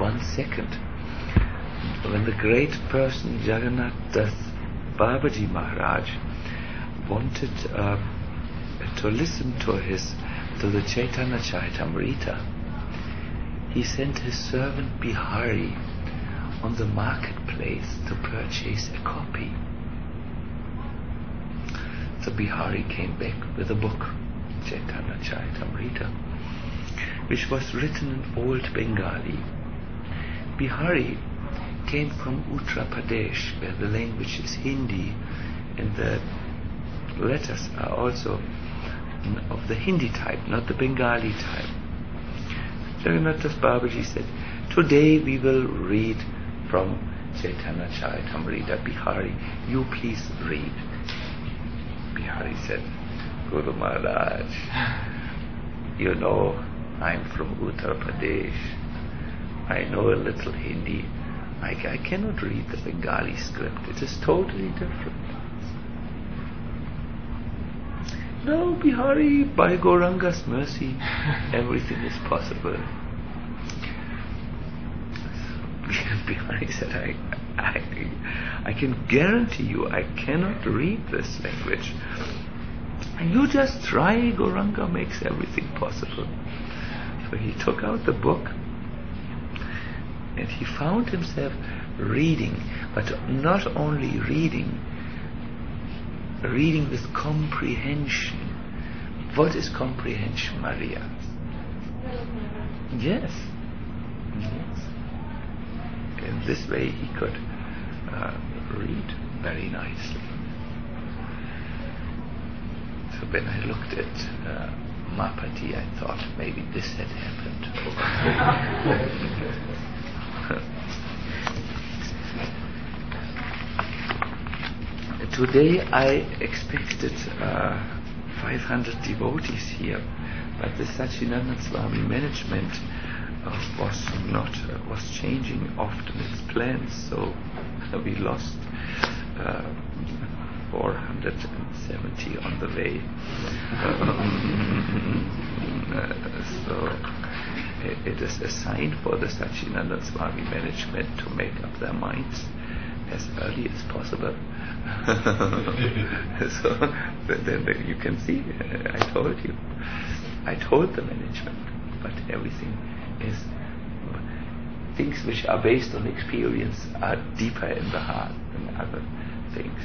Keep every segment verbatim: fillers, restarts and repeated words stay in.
one second. When the great person Jagannath Das Babaji Maharaj wanted uh, to listen to his to the Chaitanya Charitamrita, he sent his servant Bihari on the marketplace to purchase a copy. So Bihari came back with a book, Chaitanya Charitamrita, which was written in Old Bengali. Bihari came from Uttar Pradesh, where the language is Hindi, and the letters are also of the Hindi type, not the Bengali type. Jagannath Das Babaji said, today we will read from Chaitanya Charitamrita. Bihari, you please read. Bihari said, Guru Maharaj, you know I'm from Uttar Pradesh. I know a little Hindi. I, I cannot read the Bengali script. It is totally different. No, Bihari, by Gauranga's mercy, everything is possible. So Bihari said, I, I, I can guarantee you I cannot read this language. And you just try, Gauranga makes everything possible. So he took out the book and he found himself reading, but not only reading, reading with comprehension. What is comprehension, Maria? Yes. Yes. In this way he could uh, read very nicely. So when I looked at uh, Mapati, I thought maybe this had happened. Today I expected uh, five hundred devotees here, but the Satchidananda Swami management uh, was not uh, was changing often its plans, so uh, we lost uh, four hundred seventy on the way. uh, so it, it is a sign for the Satchidananda Swami management to make up their minds as early as possible. So then, then you can see, uh, I told you, I told the management, but everything is, things which are based on experience are deeper in the heart than other things.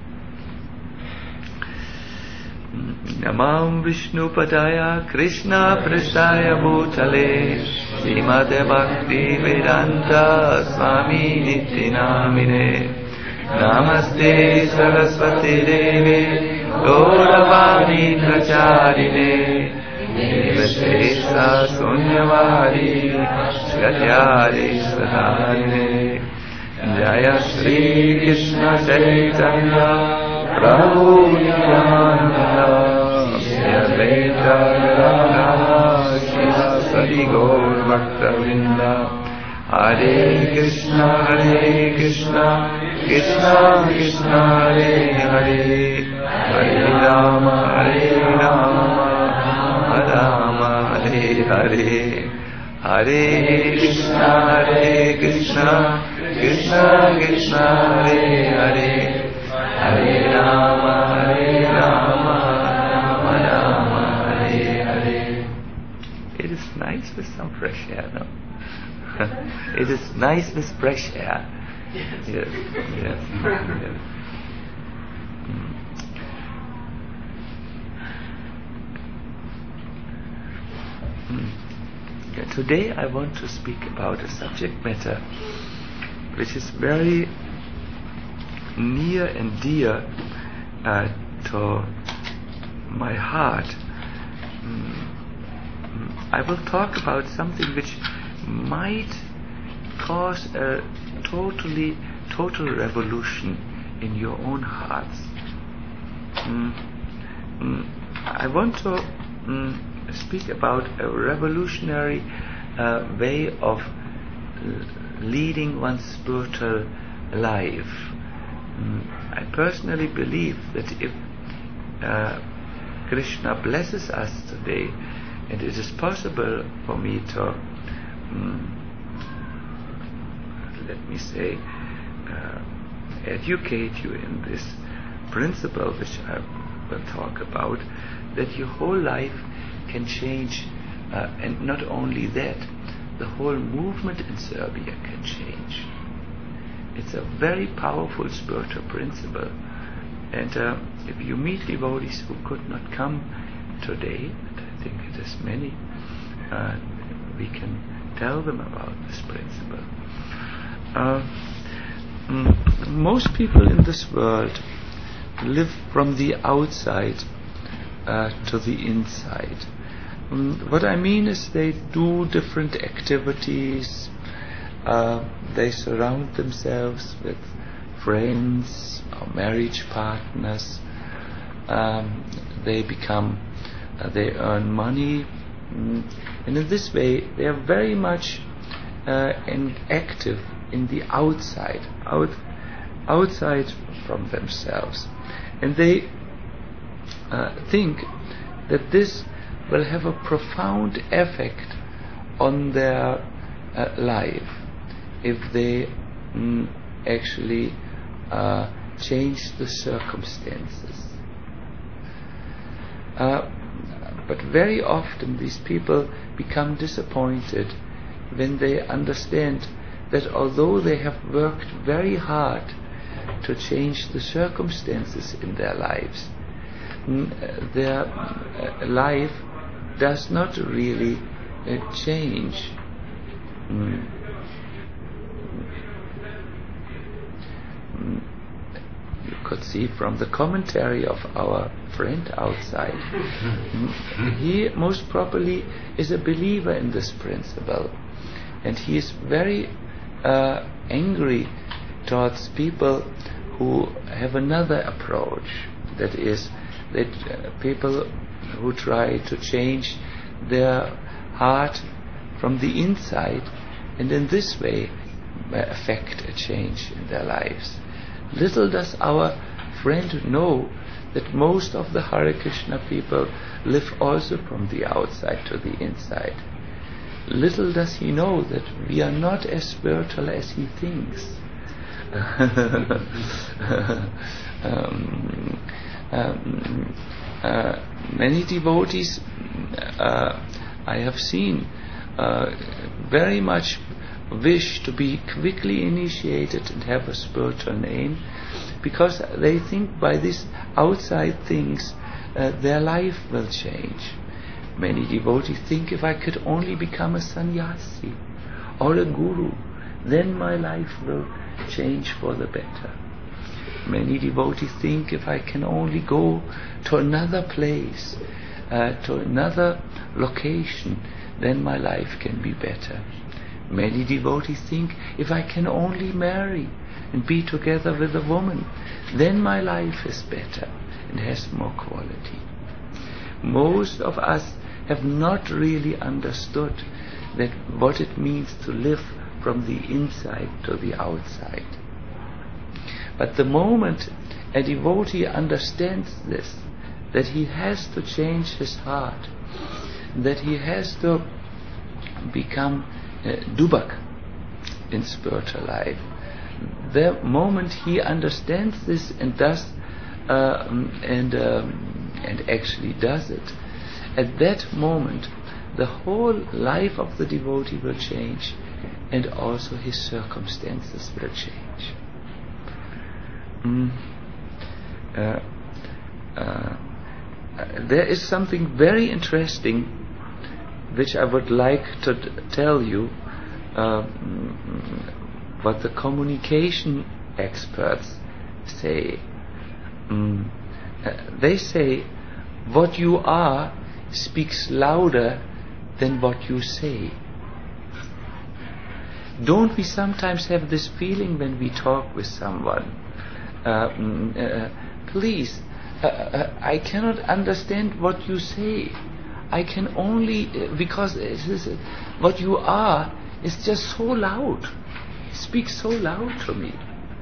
Namam Vishnu Padaya Krishna Prasthaya Bhutale Srimate Bhakti Vedanta Swami Nityanamine Namaste Saraswati Devi Gauravani Pracharine Nirvishesha Sunyavari Shatyari Sadharine Jaya Shri Krishna Chaitanya Prabhu Nityananda Shri Advaita Gadadhara Shri Gaur Bhakta Vrinda Hare Krishna Hare Krishna Krishna Krishna Hare Hare Hare Rama Hare Rama Rama Hare Hare Hare Krishna Hare Krishna Krishna Krishna Hare Hare Hare Rama Hare Rama Rama Rama Hare Hare. It is nice with some fresh air, no? It is nice with fresh air. Yes, yes, yes. Mm. Mm. Yeah, today I want to speak about a subject matter which is very near and dear uh, to my heart. Mm. I will talk about something which might cause a totally, total revolution in your own hearts. Mm, mm, I want to mm, speak about a revolutionary uh, way of l- leading one's spiritual life. Mm, I personally believe that if uh, Krishna blesses us today, and it is possible for me to Mm, let me say, uh, educate you in this principle which I will talk about, that your whole life can change, uh, and not only that, the whole movement in Serbia can change. It's a very powerful spiritual principle, and uh, if you meet devotees who could not come today, and I think it is many, uh, we can tell them about this principle. Uh, mm, most people in this world live from the outside uh, to the inside. Um, what I mean is they do different activities, uh, they surround themselves with friends or marriage partners, um, they become, uh, they earn money, mm, and in this way they are very much uh, in active in the outside, out, outside from themselves. And they uh, think that this will have a profound effect on their uh, life if they mm, actually uh, change the circumstances. Uh, but very often these people become disappointed when they understand that although they have worked very hard to change the circumstances in their lives, mm, their uh, life does not really uh, change. Mm. Mm. You could see from the commentary of our friend outside, mm, he most probably is a believer in this principle, and he is very uh, angry towards people who have another approach, that is, that uh, people who try to change their heart from the inside and in this way uh, affect a change in their lives. Little does our friend know that most of the Hare Krishna people live also from the outside to the inside. Little does he know that we are not as spiritual as he thinks. um, um, uh, many devotees uh, I have seen uh, very much wish to be quickly initiated and have a spiritual name, because they think by these outside things uh, their life will change. Many devotees think, if I could only become a sannyasi or a guru, then my life will change for the better. Many devotees think, if I can only go to another place, uh, to another location, then my life can be better. Many devotees think, if I can only marry and be together with a woman, then my life is better and has more quality. Most of us have not really understood that what it means to live from the inside to the outside. But the moment a devotee understands this, that he has to change his heart, that he has to become uh, dubak in spiritual life, the moment he understands this and does uh, and um, and actually does it, at that moment the whole life of the devotee will change, and also his circumstances will change. Mm. Uh, uh, uh, there is something very interesting which I would like to t- tell you, uh, what the communication experts say. Mm. Uh, they say what you are speaks louder than what you say. Don't we sometimes have this feeling when we talk with someone? Uh, uh, please, uh, uh, I cannot understand what you say. I can only, uh, because it is, uh, what you are is just so loud. It speaks so loud to me.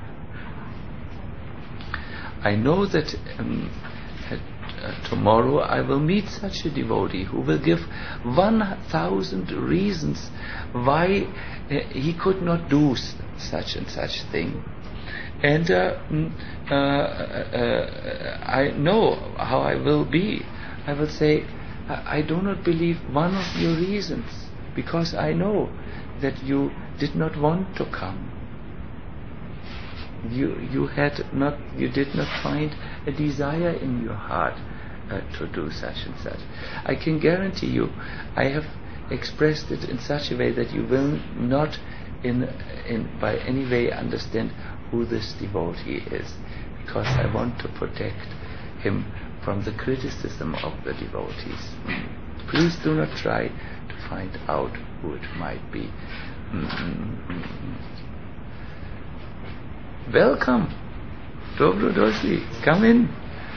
I know that um, uh, tomorrow I will meet such a devotee who will give one thousand reasons why uh, he could not do such and such thing. And uh, uh, uh, I know how I will be. I will say, I, I do not believe one of your reasons, because I know that you did not want to come. You you had not you did not find a desire in your heart uh, to do such and such. I can guarantee you, I have expressed it in such a way that you will not in in by any way understand who this devotee is, because I want to protect him from the criticism of the devotees. Please do not try to find out who it might be. Mm-hmm. Welcome, Dobro došli, come in.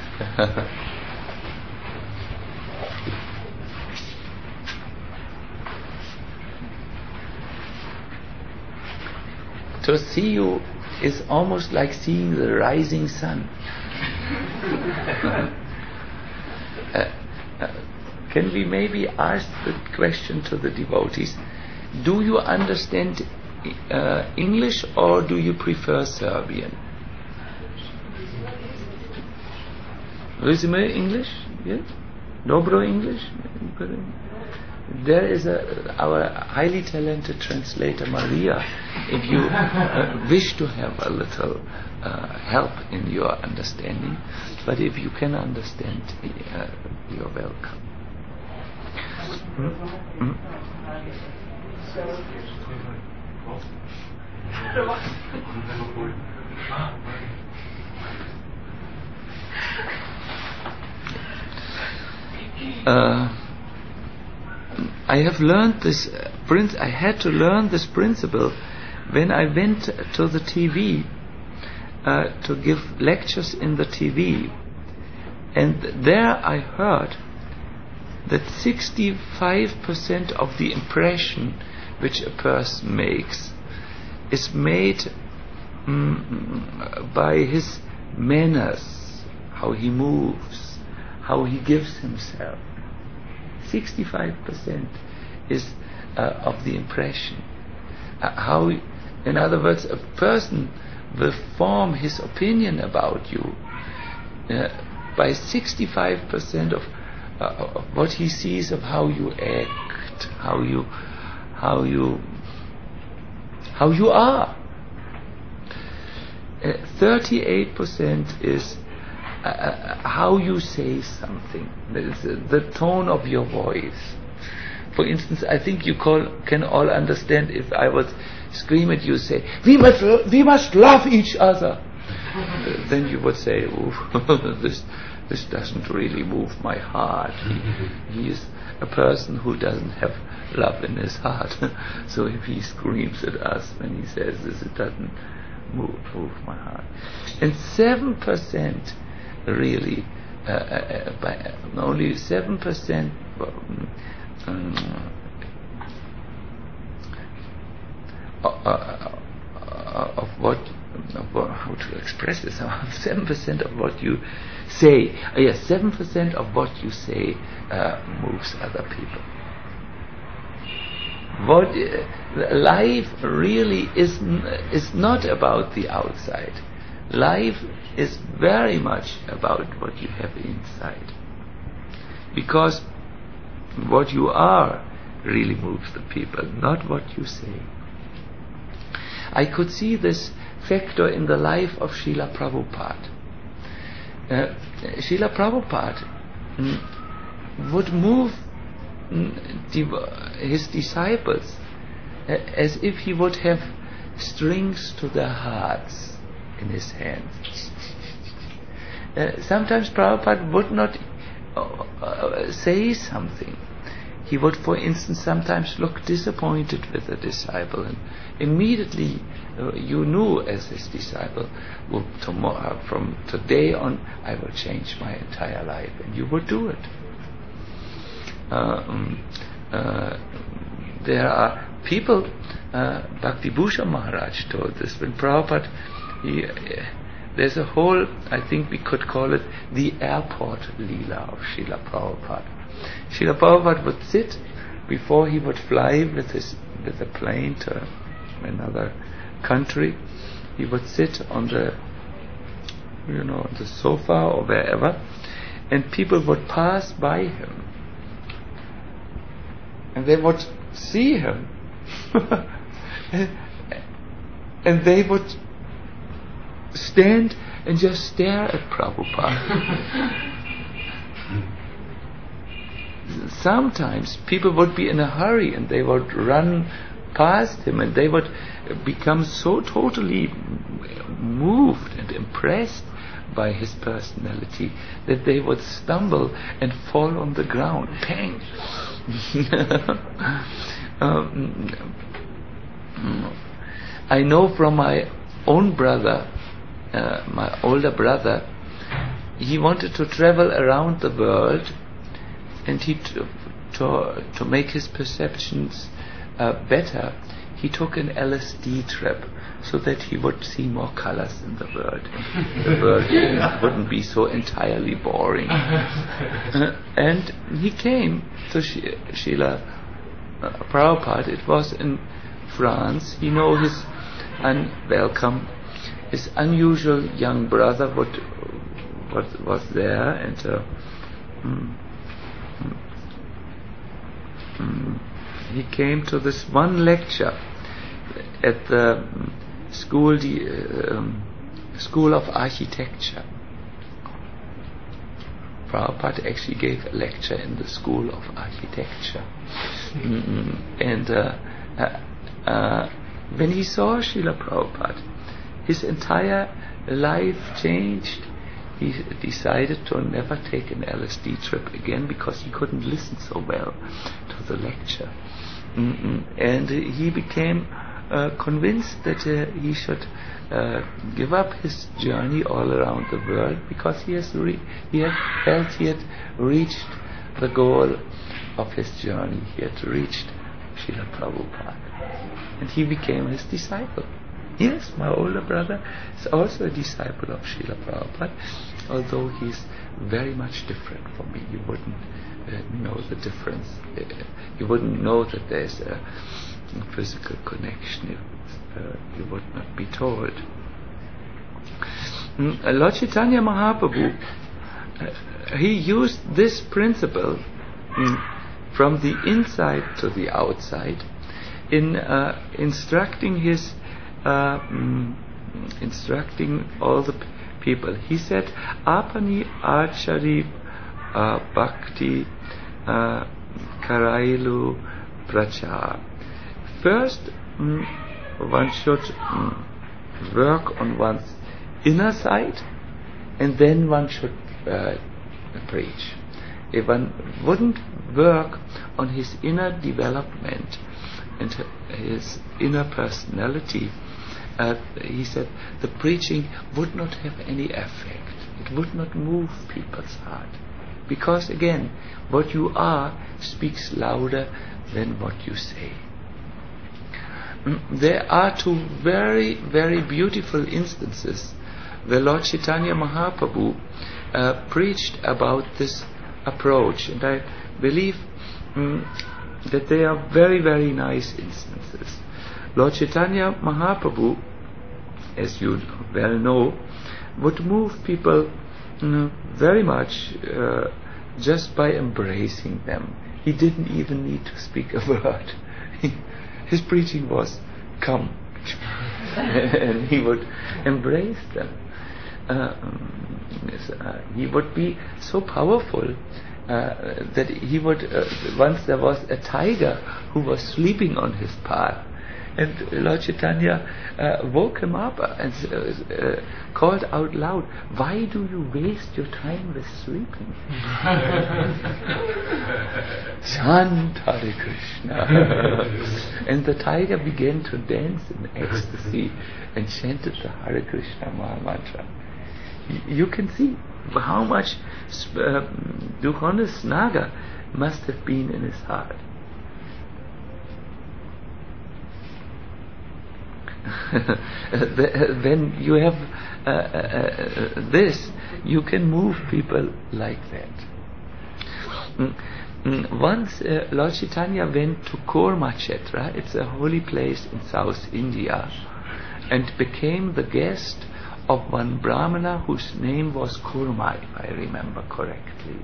To see you is almost like seeing the rising sun. uh, uh, can we maybe ask the question to the devotees? Do you understand uh, English, or do you prefer Serbian? Resume English? Yes? Dobro English? There is a, our highly talented translator Maria. If you uh, wish to have a little uh, help in your understanding, but if you can understand, uh, you're welcome. Mm-hmm. Uh, I have learned this uh, prin- I had to learn this principle when I went to the T V uh, to give lectures in the T V, and there I heard that sixty-five percent of the impression which a person makes is made mm, by his manners, how he moves, how he gives himself. sixty-five percent is uh, of the impression. Uh, how, in other words, a person will form his opinion about you uh, by sixty-five percent of, uh, of what he sees of how you act, how you, how you, how you are. Uh, thirty-eight percent is Uh, how you say something, the, the tone of your voice. For instance, I think you call, can all understand if I would scream at you, say, we must, we must love each other. uh, then you would say, oh, this, this doesn't really move my heart. He, he is a person who doesn't have love in his heart. So if he screams at us when he says this, it doesn't move, move my heart. And seven percent really, uh, uh, by uh, only seven percent um, uh, uh, of what, of what, how to express this, seven percent of what you say, uh, yes, seven percent of what you say uh, moves other people. What uh, life really is n- is not about the outside. Life is very much about what you have inside, because what you are really moves the people, not what you say. I could see this factor in the life of Srila Prabhupada. Uh, Srila Prabhupada mm, would move mm, de- his disciples uh, as if he would have strings to their hearts in his hands. Uh, sometimes Prabhupada would not uh, uh, say something. He would, for instance, sometimes look disappointed with a disciple, and immediately uh, you knew as his disciple, well, tomorrow, from today on, I will change my entire life, and you would do it. Uh, um, uh, there are people, uh, Bhakti Bhushan Maharaj told this, when Prabhupada, he, uh, there's a whole, I think we could call it the airport Leela of Srila Prabhupada. Srila Prabhupada would sit before he would fly with his with a plane to another country, he would sit on the, you know, on the sofa or wherever, and people would pass by him, and they would see him, and, and they would stand and just stare at Prabhupada. Sometimes people would be in a hurry and they would run past him, and they would become so totally moved and impressed by his personality that they would stumble and fall on the ground. Pang! um, I know from my own brother, uh, my older brother, he wanted to travel around the world, and he t- to to make his perceptions uh, better, he took an L S D trip so that he would see more colors in the world. The world wouldn't be so entirely boring. Uh, and he came to Sh- Srila uh, Prabhupada. It was in France. You know, his unwelcome, his unusual young brother would, was, was there, and uh, mm, mm, he came to this one lecture at the school, the um, School of Architecture. Prabhupada actually gave a lecture in the School of Architecture. Mm-hmm. And uh, uh, uh, when he saw Srila Prabhupada, his entire life changed. He decided to never take an L S D trip again because he couldn't listen so well to the lecture. Mm-mm. And uh, he became uh, convinced that uh, he should uh, give up his journey all around the world, because he has re- he had felt he had reached the goal of his journey. He had reached Srila Prabhupada, and he became his disciple. Yes, my older brother is also a disciple of Srila Prabhupada, although he's very much different from me. You wouldn't uh, know the difference. Uh, you wouldn't know that there's a physical connection. You, uh, you would not be told. Mm, uh, Lord Chaitanya Mahaprabhu, uh, he used this principle mm, from the inside to the outside in uh, instructing his Uh, mm, instructing all the p- people. He said, Apani Achari uh, Bhakti uh, Karailu Prachar. First, mm, one should mm, work on one's inner side, and then one should uh, preach. If one wouldn't work on his inner development and his inner personality, Uh, he said the preaching would not have any effect. It would not move people's heart. Because again, what you are speaks louder than what you say. Mm, there are two very, very beautiful instances where Lord Chaitanya Mahaprabhu uh, preached about this approach, and I believe mm, that they are very, very nice instances. Lord Chaitanya Mahaprabhu, as you well know, would move people you know, very much uh, just by embracing them. He didn't even need to speak a word. He, his preaching was, come. And he would embrace them. Uh, uh, he would be so powerful uh, that he would, uh, once there was a tiger who was sleeping on his path, and Lord Chaitanya uh, woke him up and uh, uh, called out loud, why do you waste your time with sleeping? Chant Hare Krishna. And the tiger began to dance in ecstasy and chanted the Hare Krishna Maha Mantra. Y- you can see how much uh, Dukhana Snaga must have been in his heart. When you have uh, uh, this, you can move people like that. Mm, mm, once uh, Lord Chaitanya went to Kormakshetra. It's a holy place in South India, and became the guest of one Brahmana whose name was Kurma, if I remember correctly.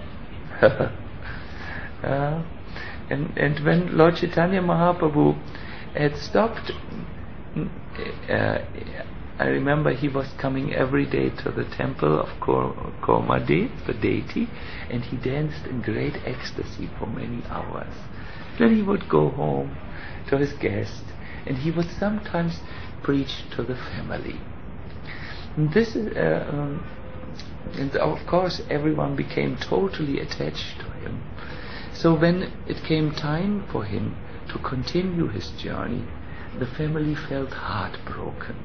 uh, and, and when Lord Chaitanya Mahaprabhu had stopped, uh, I remember he was coming every day to the temple of Kurma Dev, the deity, and he danced in great ecstasy for many hours. Then he would go home to his guest, and he would sometimes preach to the family. And this is, uh, um, and of course everyone became totally attached to him. So when it came time for him to continue his journey, the family felt heartbroken.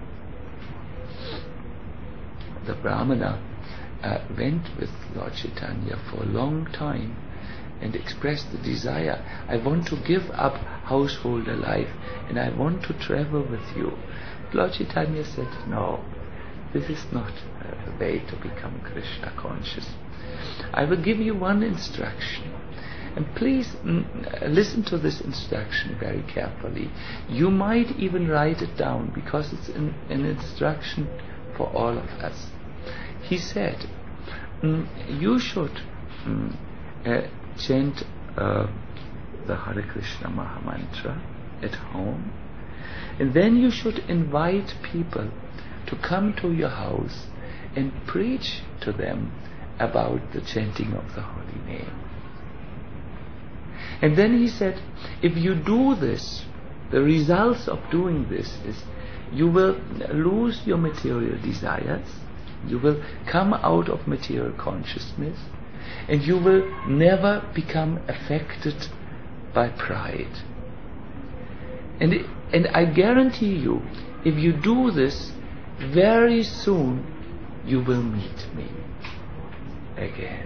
The Brahmana uh, went with Lord Chaitanya for a long time and expressed the desire, I want to give up householder life and I want to travel with you. Lord Chaitanya said, no, this is not a way to become Krishna conscious. I will give you one instruction. And please mm, listen to this instruction very carefully. You might even write it down because it's an, an instruction for all of us. He said, mm, you should mm, uh, chant uh, the Hare Krishna Mahamantra at home, and then you should invite people to come to your house and preach to them about the chanting of the holy name. And then he said, if you do this, the results of doing this is you will lose your material desires, you will come out of material consciousness, and you will never become affected by pride. And, it, and I guarantee you, if you do this, very soon you will meet me again.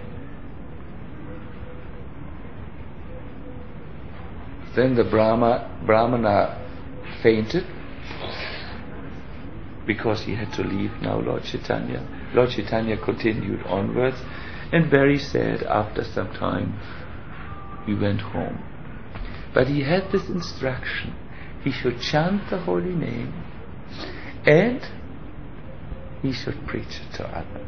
Then the Brahma, Brahmana fainted because he had to leave now Lord Chaitanya. Lord Chaitanya continued onwards, and very sad, after some time he went home. But he had this instruction, he should chant the holy name and he should preach it to others.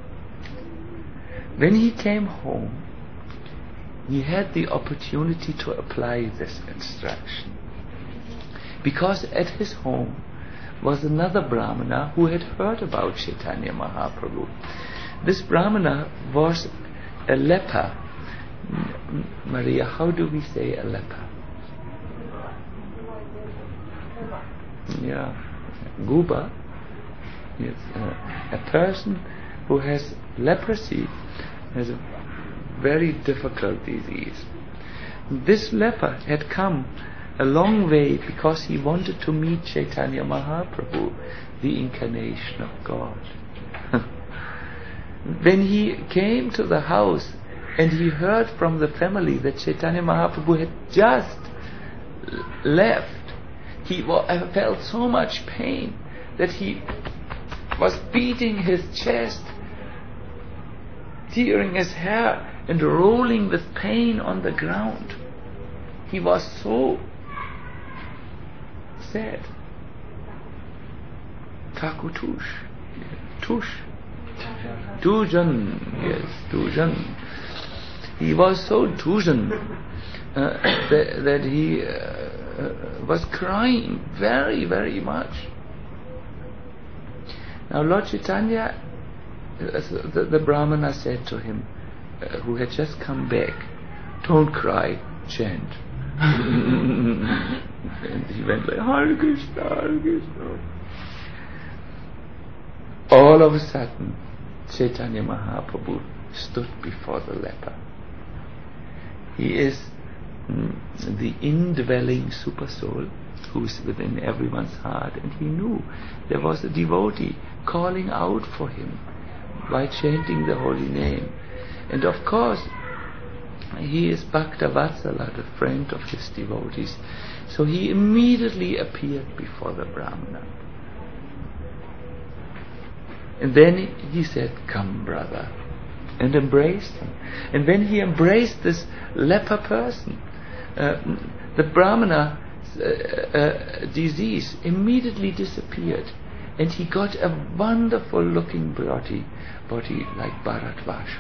When he came home, he had the opportunity to apply this instruction, because at his home was another Brahmana who had heard about Chaitanya Mahaprabhu. This Brahmana was a leper. Maria, how do we say a leper? Yeah, Guba. Yes, uh, a person who has leprosy has a very difficult disease. This leper had come a long way because he wanted to meet Chaitanya Mahaprabhu, the incarnation of God. When he came to the house and he heard from the family that Chaitanya Mahaprabhu had just left, he felt so much pain that he was beating his chest, tearing his hair and rolling with pain on the ground. He was so sad. Takutush. Tush. Dujan. Yes, Dujan. He was so Dujan uh, that, that he uh, uh, was crying very, very much. Now Lord Chaitanya, uh, the, the Brahmana said to him, uh, who had just come back, don't cry, chant. And he went like, Hare Krishna, Hare Krishna. All of a sudden, Chaitanya Mahaprabhu stood before the leper. He is mm, the indwelling super soul who is within everyone's heart, and he knew there was a devotee calling out for him by chanting the holy name. And of course, he is Bhaktavatsala, the friend of his devotees. So he immediately appeared before the Brahmana. And then he said, come brother, and embraced him. And when he embraced this leper person, uh, the Brahmana uh, uh, disease immediately disappeared, and he got a wonderful looking body, body like Bharadvaja.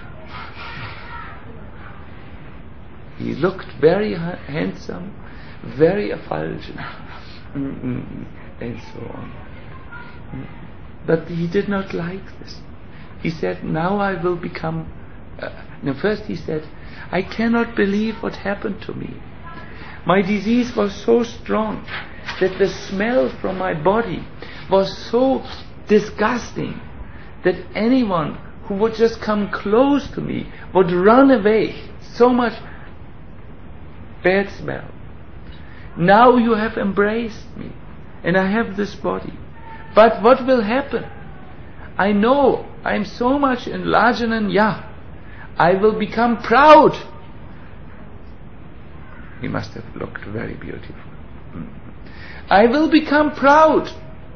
He looked very ha- handsome, very effulgent, mm-mm, and so on. But he did not like this. He said, now I will become... Uh, no, first he said, I cannot believe what happened to me. My disease was so strong that the smell from my body was so disgusting that anyone who would just come close to me would run away. So much bad smell. Now you have embraced me, and I have this body. But what will happen? I know I am so much in Lajananya. I will become proud. He must have looked very beautiful. I will become proud.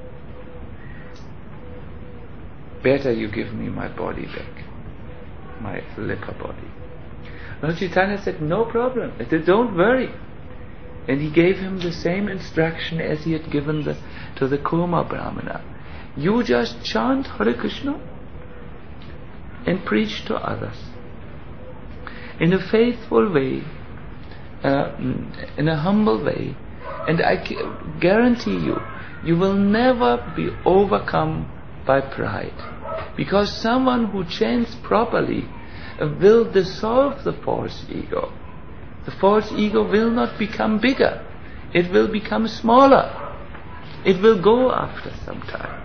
Better you give me my body back, my leper body. Lord Chaitanya said, no problem, don't worry. And he gave him the same instruction as he had given the, to the Kurma Brahmana. You just chant Hare Krishna and preach to others in a faithful way, uh, in a humble way, and I guarantee you, you will never be overcome by pride, because someone who chants properly uh, will dissolve the false ego. The false ego will not become bigger, it will become smaller, it will go after some time.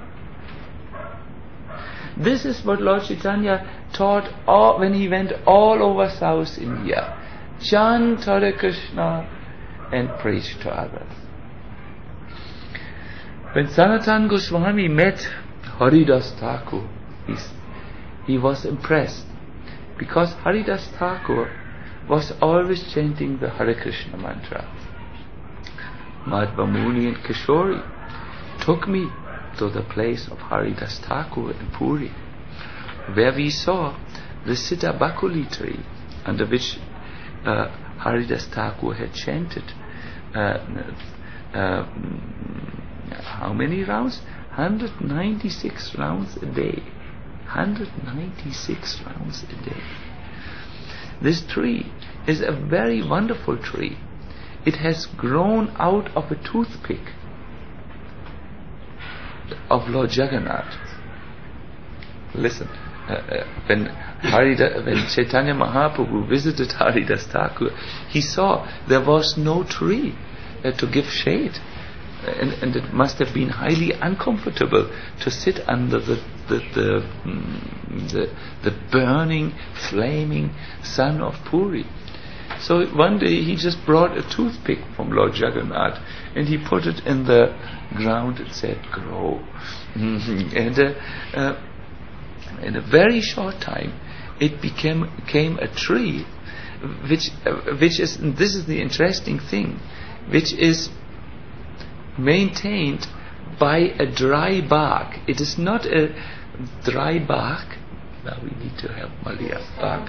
This is what Lord Chaitanya taught all, when he went all over South India. Chant Hare Krishna and preach to others. When Sanatana Goswami met Haridas Thakur, he, he was impressed, because Haridas Thakur was always chanting the Hare Krishna mantra. Madhva Muni and Kishori took me to the place of Haridas Thakur in Puri, where we saw the Siddha Bakuli tree under which uh, Haridas Thakur had chanted uh, uh, how many rounds? one hundred ninety-six rounds a day. one hundred ninety-six rounds a day. This tree is a very wonderful tree. It has grown out of a toothpick of Lord Jagannath. Listen, uh, uh, when Harida, when Chaitanya Mahaprabhu visited Haridas Thakur, he saw there was no tree uh, to give shade, and, and it must have been highly uncomfortable to sit under the the the, mm, the, the burning, flaming sun of Puri. So one day he just brought a toothpick from Lord Jagannath and he put it in the ground and said, grow. and uh, uh, in a very short time it became, became a tree which, uh, which is, and this is the interesting thing, which is maintained by a dry bark. It is not a dry bark. Now we need to have Malia bark.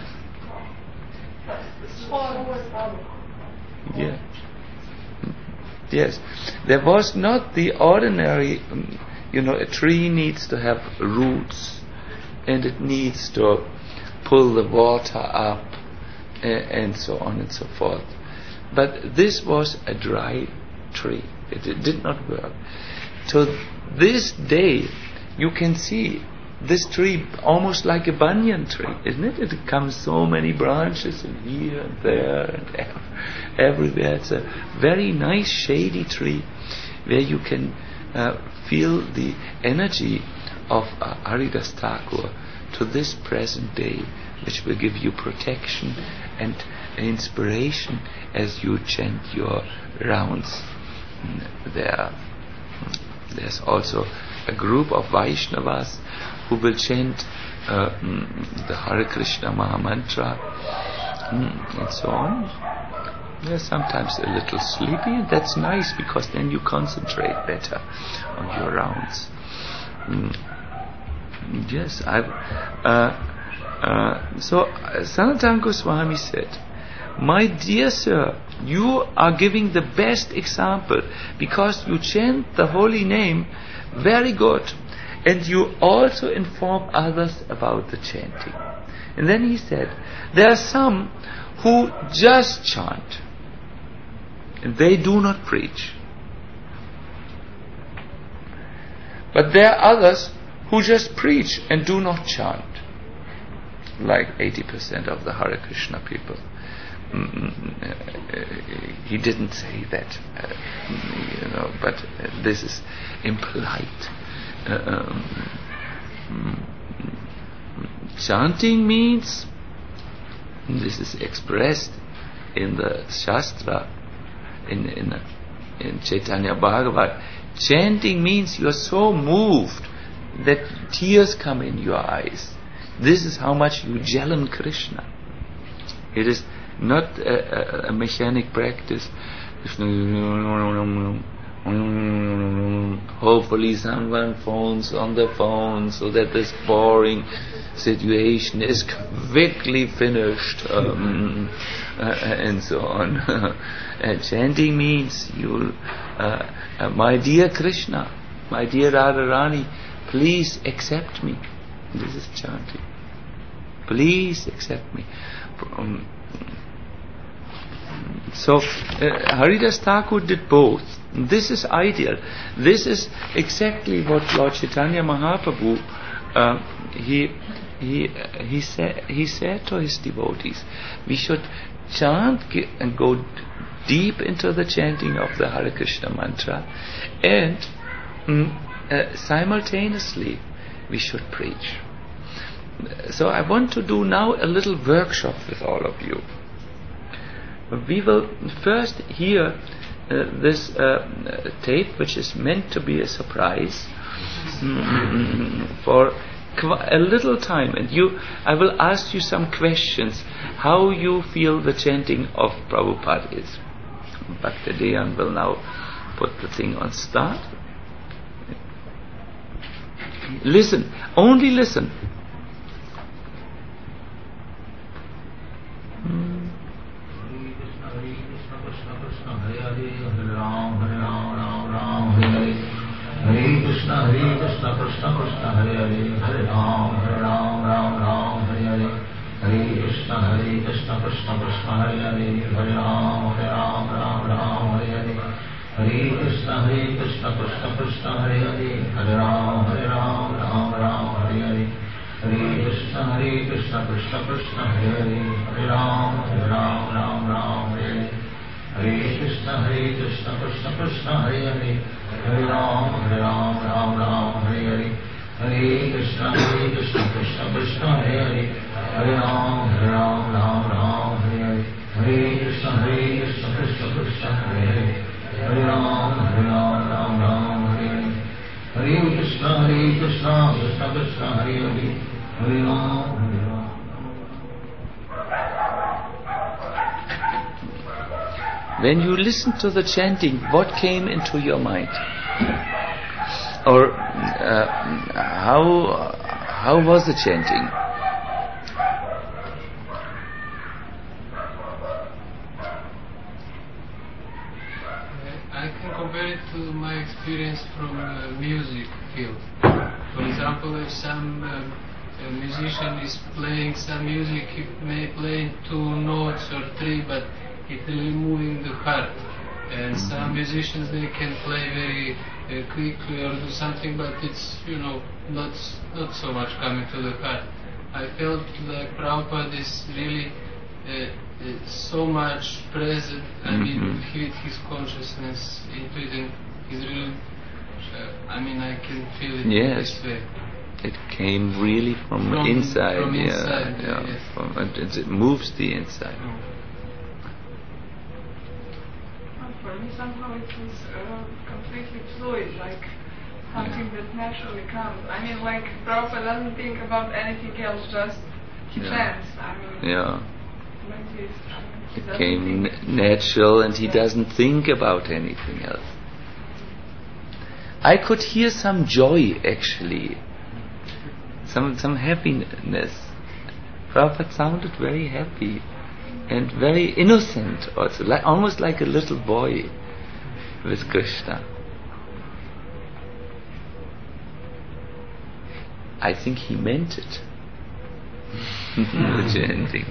Yeah. Yes. There was not the ordinary, um, you know, a tree needs to have roots and it needs to pull the water up uh, and so on and so forth. But this was a dry tree. It, it did not work. To this day, you can see this tree almost like a banyan tree, isn't it? It comes so many branches and here and there and ev- everywhere. It's a very nice shady tree where you can uh, feel the energy of uh, Haridas Thakur to this present day, which will give you protection and inspiration as you chant your rounds there. There's also a group of Vaishnavas who will chant uh, mm, the Hare Krishna Mahamantra mm, and so on. They're sometimes a little sleepy, and that's nice because then you concentrate better on your rounds. Mm. Yes, I've. Uh, uh, so uh, Sanatana Goswami said, "My dear sir, you are giving the best example, because you chant the holy name very good, and you also inform others about the chanting. And then he said, there are some who just chant, and they do not preach. But there are others who just preach and do not chant, like eighty percent of the Hare Krishna people. He didn't say that, uh, you know, but uh, this is impolite. Uh, um, chanting means, this is expressed in the Shastra, in in, in Chaitanya Bhagavat, chanting means you are so moved that tears come in your eyes. This is how much you gel in Krishna. It is not a, a, a mechanic practice. Hopefully someone phones on the phone so that this boring situation is quickly finished, um, uh, and so on. uh, chanting means you, uh, uh, my dear Krishna, my dear Radharani, please accept me. This is chanting. Please accept me. Um, so uh, Haridas Thakur did both. This is ideal. This is exactly what Lord Chaitanya Mahaprabhu uh, he he he said he said to his devotees. We should chant and go deep into the chanting of the Hare Krishna mantra, and um, uh, simultaneously we should preach. So I want to do now a little workshop with all of you. We will first hear uh, this uh, tape, which is meant to be a surprise, mm, for qu- a little time, and you, I will ask you some questions, how you feel the chanting of Prabhupada is. Bhaktideyan will now put the thing on start. Listen, only listen. Hare Krishna, Hare Krishna, Krishna Krishna, Hare Hare, Hare Ram, Hare Ram, Ram Ram, Hare Hare. Hare Krishna, Hare Krishna, Krishna Krishna, Hare Hare, Hare Ram, Hare Ram, Ram Ram, Hare Hare. Hare Krishna, Hare Krishna, Krishna Krishna, Hare Hare, Hare Ram, Hare Ram, Ram Ram, Hare Hare. Hare Krishna, Hare Krishna, Krishna Krishna, Hare Hare, Hare Ram, Hare Ram, Ram Ram, Hare Hare. Hare Krishna, Hare Krishna, Krishna Krishna, Hare Hare, Hare Ram, Hare Ram, Ram Ram, Hare Hare. Hare Krishna, Hare Krishna, Krishna Krishna, Hare Hare, Hare Ram, Hare Ram, Ram Ram, Hare Hare. Hare Krishna, Hare Krishna, Krishna Krishna, Hare Hare, Hare Ram, Hare Ram, Ram Ram, Hare Hare. Hare Krishna, Hare Krishna, Krishna Krishna, Hare Hare, Hare Ram, Hare Ram. When you listened to the chanting, what came into your mind? Or uh, how how was the chanting? I can compare it to my experience from uh, music field. For example, if some uh, a musician is playing some music, he may play two notes or three, but it really moving the heart. And mm-hmm. some musicians, they can play very uh, quickly or do something, but it's, you know, not not so much coming to the heart. I felt like Prabhupada is really uh, uh, so much present. I mm-hmm. mean, with his consciousness into it, and he's really. Uh, I mean, I can feel it yes. this way. It came really from, from inside. From yeah, inside, yeah. Yes. From, it, it moves the inside. Oh. For me, somehow it was uh, completely fluid, like something yeah. that naturally comes. I mean, like Prabhupada doesn't think about anything else, just he yeah. chants. I mean, yeah. like this. I mean, it came n- natural, and he yeah. doesn't think about anything else. I could hear some joy, actually, some some happiness. Prabhupada sounded very happy. and very innocent also, like, almost like a little boy with Krishna. I think he meant it. The chanting.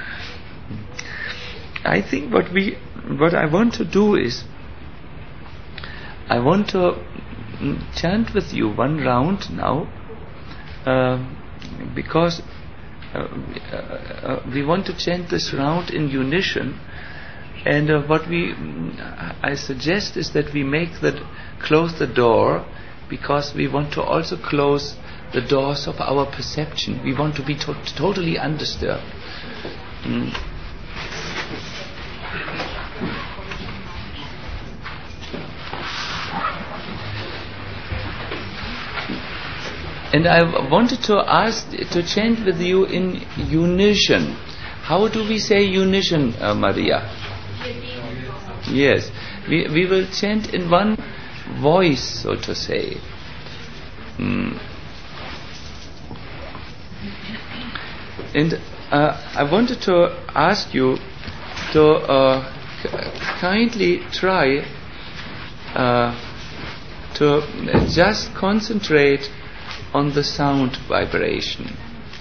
I think what we, what I want to do is, I want to chant with you one round now, uh, because uh, uh, uh, we want to chant this round in unison, and uh, what we, I suggest is that we make the, close the door, because we want to also close the doors of our perception. We want to be to- totally undisturbed. Mm. And I wanted to ask to chant with you in unison. How do we say unison, uh, Maria? Yes, we we will chant in one voice, so to say. Mm. And uh, I wanted to ask you to uh, k- kindly try uh, to just concentrate on the sound vibration.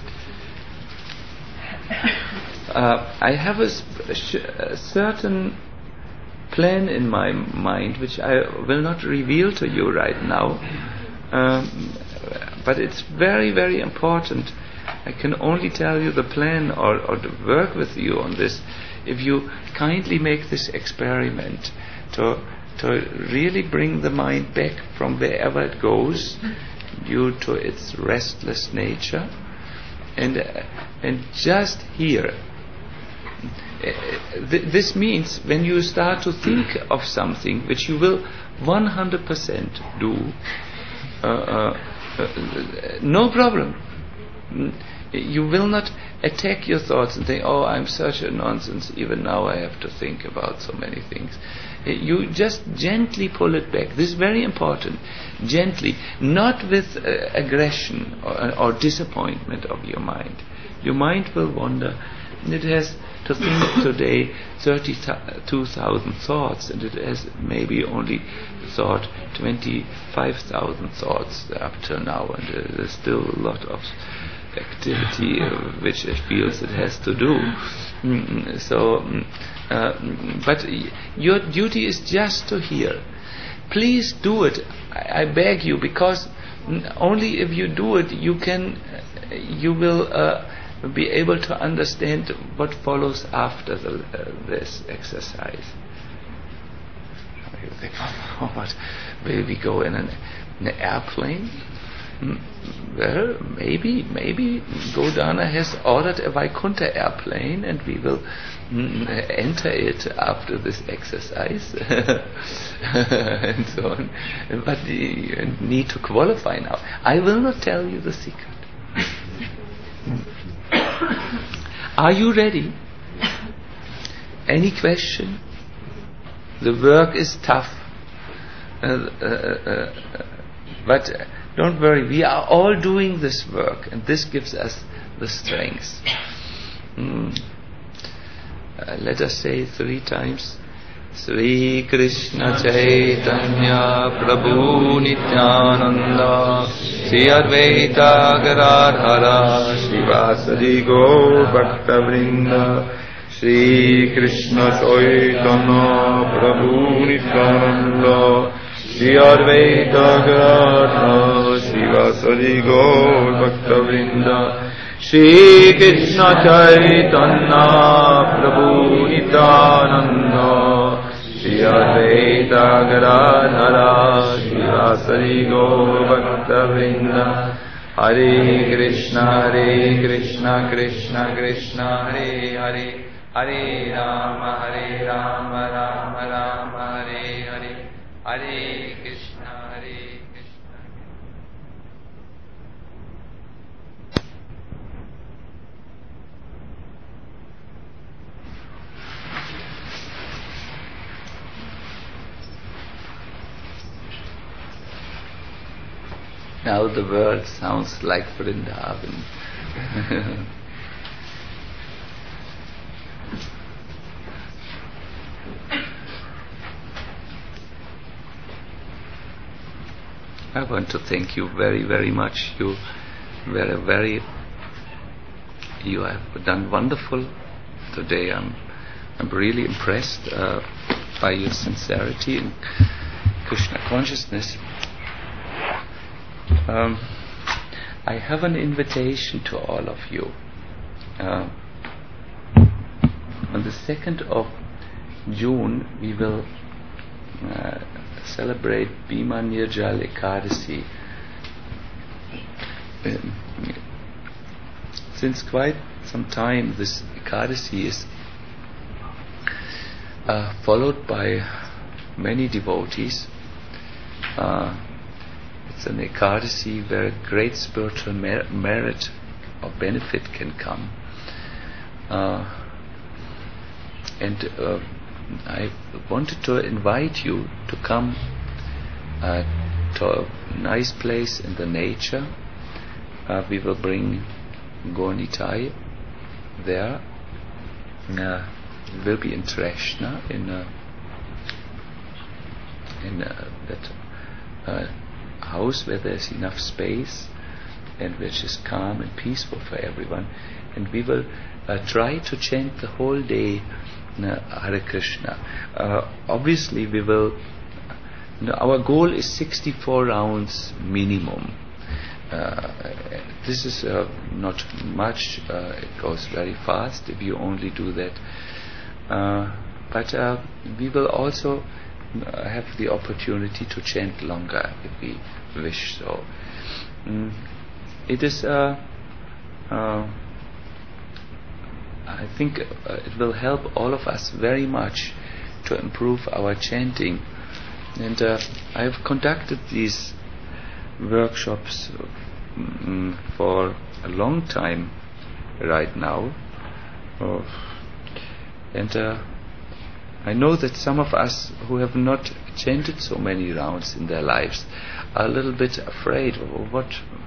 Uh, I have a, sp- sh- a certain plan in my mind which I will not reveal to you right now, um, but it's very, very important. I can only tell you the plan or, or to work with you on this if you kindly make this experiment to to really bring the mind back from wherever it goes due to its restless nature, and uh, and just here. Uh, th- this means when you start to think of something, which you will one hundred percent do, uh, uh, uh, no problem. You will not attack your thoughts and think, oh, I'm such a nonsense, even now I have to think about so many things. You just gently pull it back. This is very important. Gently, not with uh, aggression or, or disappointment of your mind. Your mind will wander. It has to think today thirty-two thousand thoughts, and it has maybe only thought twenty-five thousand thoughts up till now, and uh, there's still a lot of activity uh, which it feels it has to do. Mm, so, uh, but y- your duty is just to hear. Please do it. I, I beg you, because only if you do it, you can, you will uh, be able to understand what follows after the, uh, this exercise. You think, oh, what, will we go in an, an airplane? Well, maybe, maybe Godana has ordered a Vaikuntha airplane, and we will mm, enter it after this exercise, and so on. But you need to qualify now. I will not tell you the secret. Are you ready? Any question? The work is tough, uh, uh, uh, but. Uh, Don't worry, we are all doing this work, and this gives us the strength. Mm. Uh, let us say three times. Sri Krishna Chaitanya Prabhu Nityananda Sri Advaita Gadadhara Srivasadi Gaur Bhakta Vrinda Sri Krishna Chaitanya Prabhu Nityananda Sri Advaita Gadadhara Srivasadi Gaur Bhakta Vrinda Sri Krishna Chaitanya Prabhu Nityananda Sri Advaita Gadadhara Srivasadi Gaur Bhakta Vrinda. Hare Krishna Hare Krishna Krishna Krishna Hare Hare Hare Rama Hare Rama Rama Rama Hare Hare Hare Krishna, Hare Krishna. Now the world sounds like Vrindavan. I want to thank you very, very much. You were a very, you have done wonderful today. I'm, I'm really impressed uh, by your sincerity in Krishna consciousness. Um, I have an invitation to all of you. Uh, on the second of June, we will uh, celebrate Bhima Nirjal Ekadasi. Um, since quite some time, this Ekadasi is uh, followed by many devotees. Uh, it's an Ekadasi where great spiritual mer- merit or benefit can come. Uh, and uh, I wanted to invite you to come uh, to a nice place in the nature. Uh, we will bring Gonitai there. Uh, we will be in Treshna, in uh, in uh, that uh, house where there's enough space and which is calm and peaceful for everyone. And we will uh, try to chant the whole day uh, Hare Krishna. Uh, obviously, we will. You know, our goal is sixty-four rounds minimum. Uh, this is uh, not much. Uh, it goes very fast if you only do that. Uh, but uh, we will also uh, have the opportunity to chant longer if we wish so. Mm. It is. Uh, uh, I think uh, it will help all of us very much to improve our chanting. And uh, I have conducted these workshops um, for a long time right now. Oh. And uh, I know that some of us who have not chanted so many rounds in their lives are a little bit afraid of what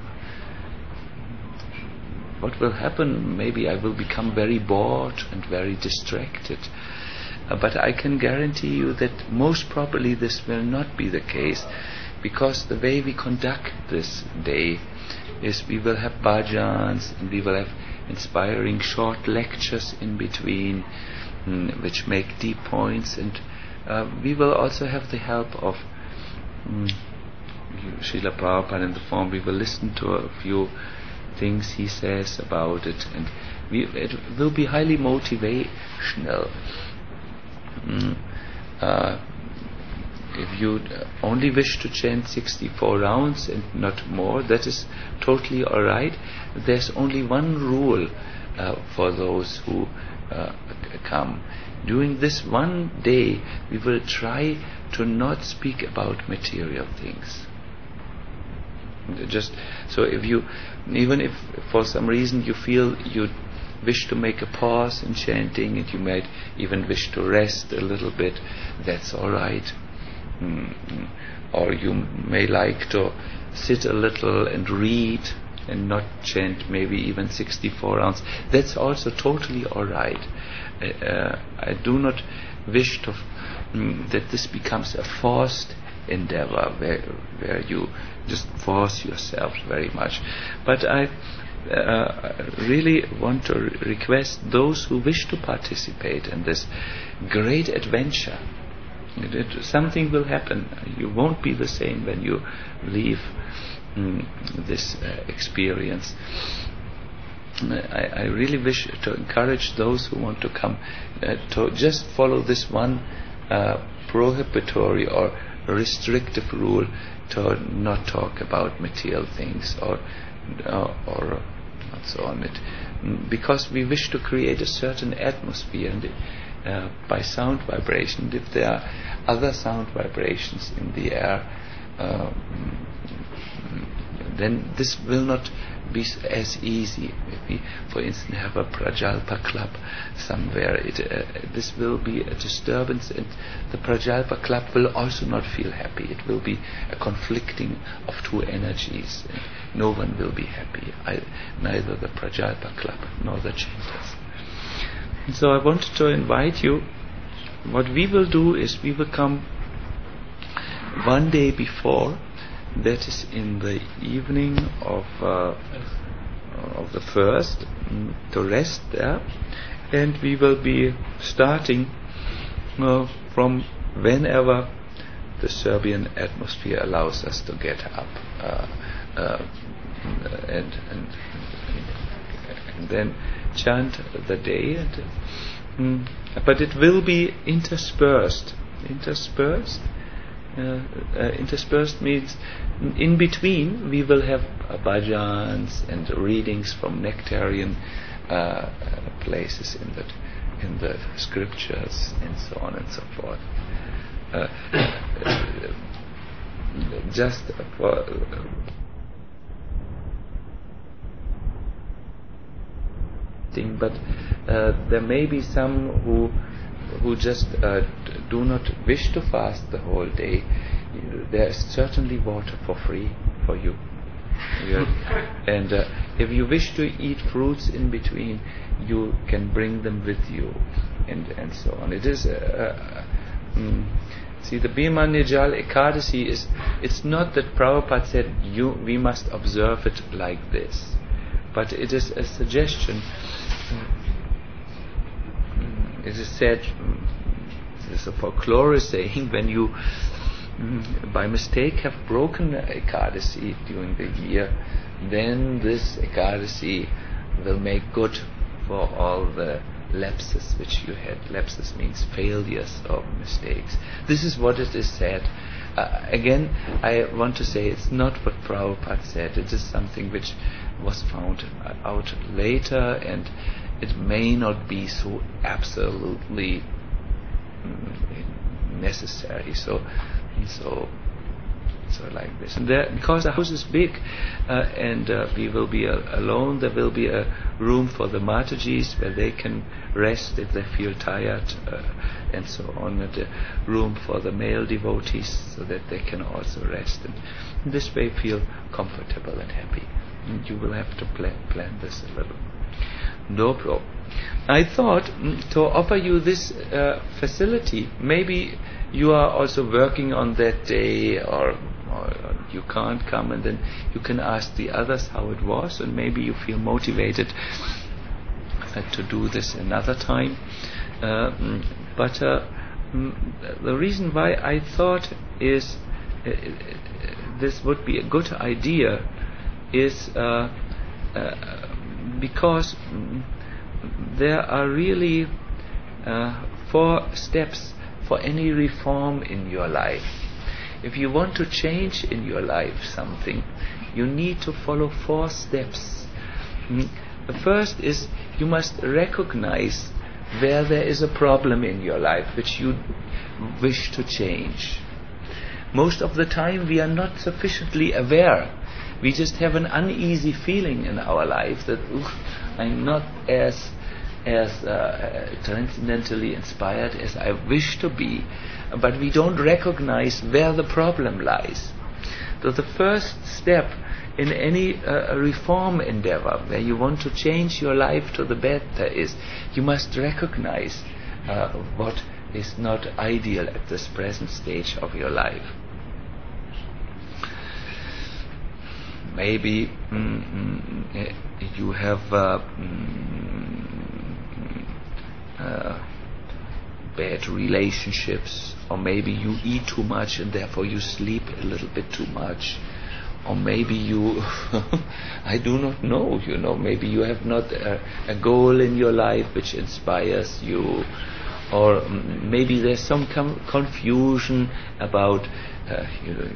what will happen. Maybe I will become very bored and very distracted. Uh, but I can guarantee you that most probably this will not be the case, because the way we conduct this day is we will have bhajans and we will have inspiring short lectures in between, mm, which make deep points, and uh, we will also have the help of mm, Srila Prabhupada in the form. We will listen to a few things he says about it, and we, it will be highly motivational. Mm. Uh, if you only wish to chant sixty-four rounds and not more, that is totally alright. There's only one rule uh, for those who uh, come. During this one day, we will try to not speak about material things. Just so, if you, even if for some reason you feel you wish to make a pause in chanting, and you might even wish to rest a little bit, that's all right. Mm-hmm. Or you may like to sit a little and read and not chant maybe even sixty-four rounds. That's also totally all right. Uh, I do not wish to mm, that this becomes a forced endeavor where where you just force yourself very much. But I uh, really want to re- request those who wish to participate in this great adventure. It, it, something will happen. You won't be the same when you leave mm, this uh, experience. I, I really wish to encourage those who want to come uh, to just follow this one uh, prohibitory or restrictive rule to not talk about material things or uh, or not so on it, because we wish to create a certain atmosphere, and uh, by sound vibration, if there are other sound vibrations in the air, uh, then this will not be as easy. If we, for instance, have a Prajalpa club somewhere, it, uh, this will be a disturbance, and the Prajalpa club will also not feel happy. It will be a conflicting of two energies, and no one will be happy, I, neither the Prajalpa club nor the chanters. And so I wanted to invite you. What we will do is we will come one day before that is in the evening of uh, of the first, mm, to rest there, and we will be starting uh, from whenever the Serbian atmosphere allows us to get up, uh, uh, and, and and then chant the day, and, mm, but it will be interspersed. Interspersed. Uh, uh, interspersed means in between we will have uh, bhajans and readings from nectarian uh, uh, places in the in the scriptures and so on and so forth. Uh, uh, just for uh, thing, but uh, there may be some who who just uh, do not wish to fast the whole day. There is certainly water for free for you. And uh, if you wish to eat fruits in between, you can bring them with you, and and so on. It is, uh, uh, mm, see, the Bhima Nijal Ekadasi is, it's not that Prabhupada said you we must observe it like this, but it is a suggestion. It is said, this is a folklore saying, when you mm, by mistake have broken Ekadasi during the year, then this Ekadasi will make good for all the lapses which you had. Lapses means failures or mistakes. This is what it is said. Uh, again, I want to say it's not what Prabhupada said. It is something which was found out later, and it may not be so absolutely mm, necessary. So, so, so like this. And there, because the house is big, uh, and uh, we will be uh, alone, there will be a room for the Matajis where they can rest if they feel tired, uh, and so on. And a room for the male devotees so that they can also rest, and in this way feel comfortable and happy. And you will have to plan, plan this a little. No problem. I thought mm, to offer you this uh, facility. Maybe you are also working on that day, or, or you can't come, and then you can ask the others how it was, and maybe you feel motivated uh, to do this another time. Uh, mm, but uh, mm, the reason why I thought is uh, this would be a good idea is uh, uh, because mm, there are really uh, four steps for any reform in your life. If you want to change in your life something, you need to follow four steps. Mm. The first is you must recognize where there is a problem in your life which you wish to change. Most of the time we are not sufficiently aware. We just have an uneasy feeling in our life that I'm not as as uh, transcendentally inspired as I wish to be, but we don't recognize where the problem lies. So the first step in any uh, reform endeavor where you want to change your life to the better is you must recognize uh, what is not ideal at this present stage of your life. Maybe mm, mm, you have uh, mm, uh, bad relationships, or maybe you eat too much and therefore you sleep a little bit too much, or maybe you I do not know, you know, maybe you have not a, a goal in your life which inspires you, or mm, maybe there's some com- confusion about uh, you know,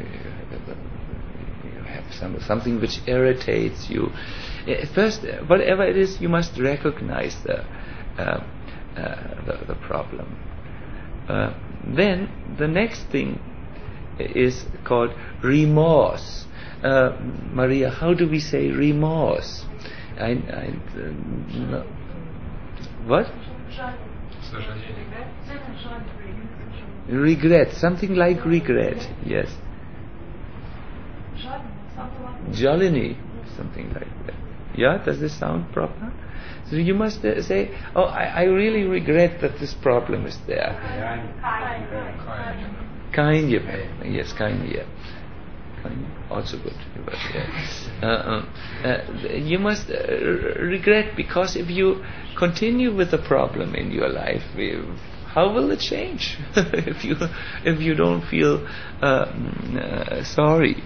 Some, something which irritates you. Uh, first, uh, whatever it is, you must recognize the uh, uh, the, the problem. Uh, then the next thing is called remorse. Uh, Maria, how do we say remorse? I, I uh, no. What? Regret. Something like regret. Yes. Jalini, something like that. Yeah, does this sound proper? So you must uh, say, oh, I, I really regret that this problem is there. Kainya, yes, kainya. Also good. But, yeah. uh, uh, uh, you must uh, regret, because if you continue with the problem in your life, how will it change if you if you don't feel uh, uh, sorry?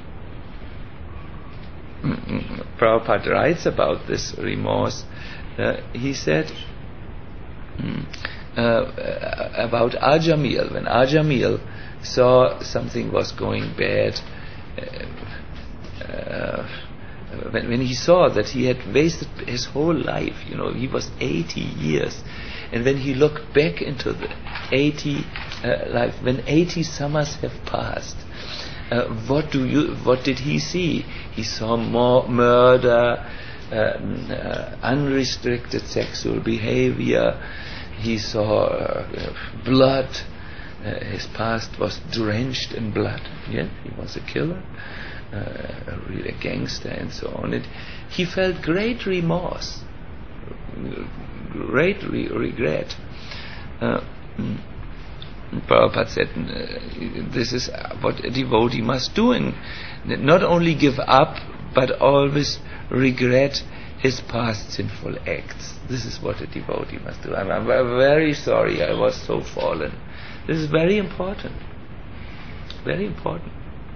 Prabhupada writes about this remorse. Uh, he said mm, uh, about Ajamil, when Ajamil saw something was going bad, uh, uh, when, when he saw that he had wasted his whole life, you know, he was eighty years, and when he looked back into the eighty uh, life, when eighty summers have passed, uh, what do you? What did he see? He saw more murder, uh, uh, unrestricted sexual behavior. He saw uh, blood. Uh, his past was drenched in blood. Yeah, he was a killer, uh, a real gangster, and so on. It, he felt great remorse, great re- regret. Uh, Prabhupada said, uh, this is what a devotee must do, and not only give up, but always regret his past sinful acts. This is what a devotee must do. I'm, I'm very sorry I was so fallen. This is very important. Very important.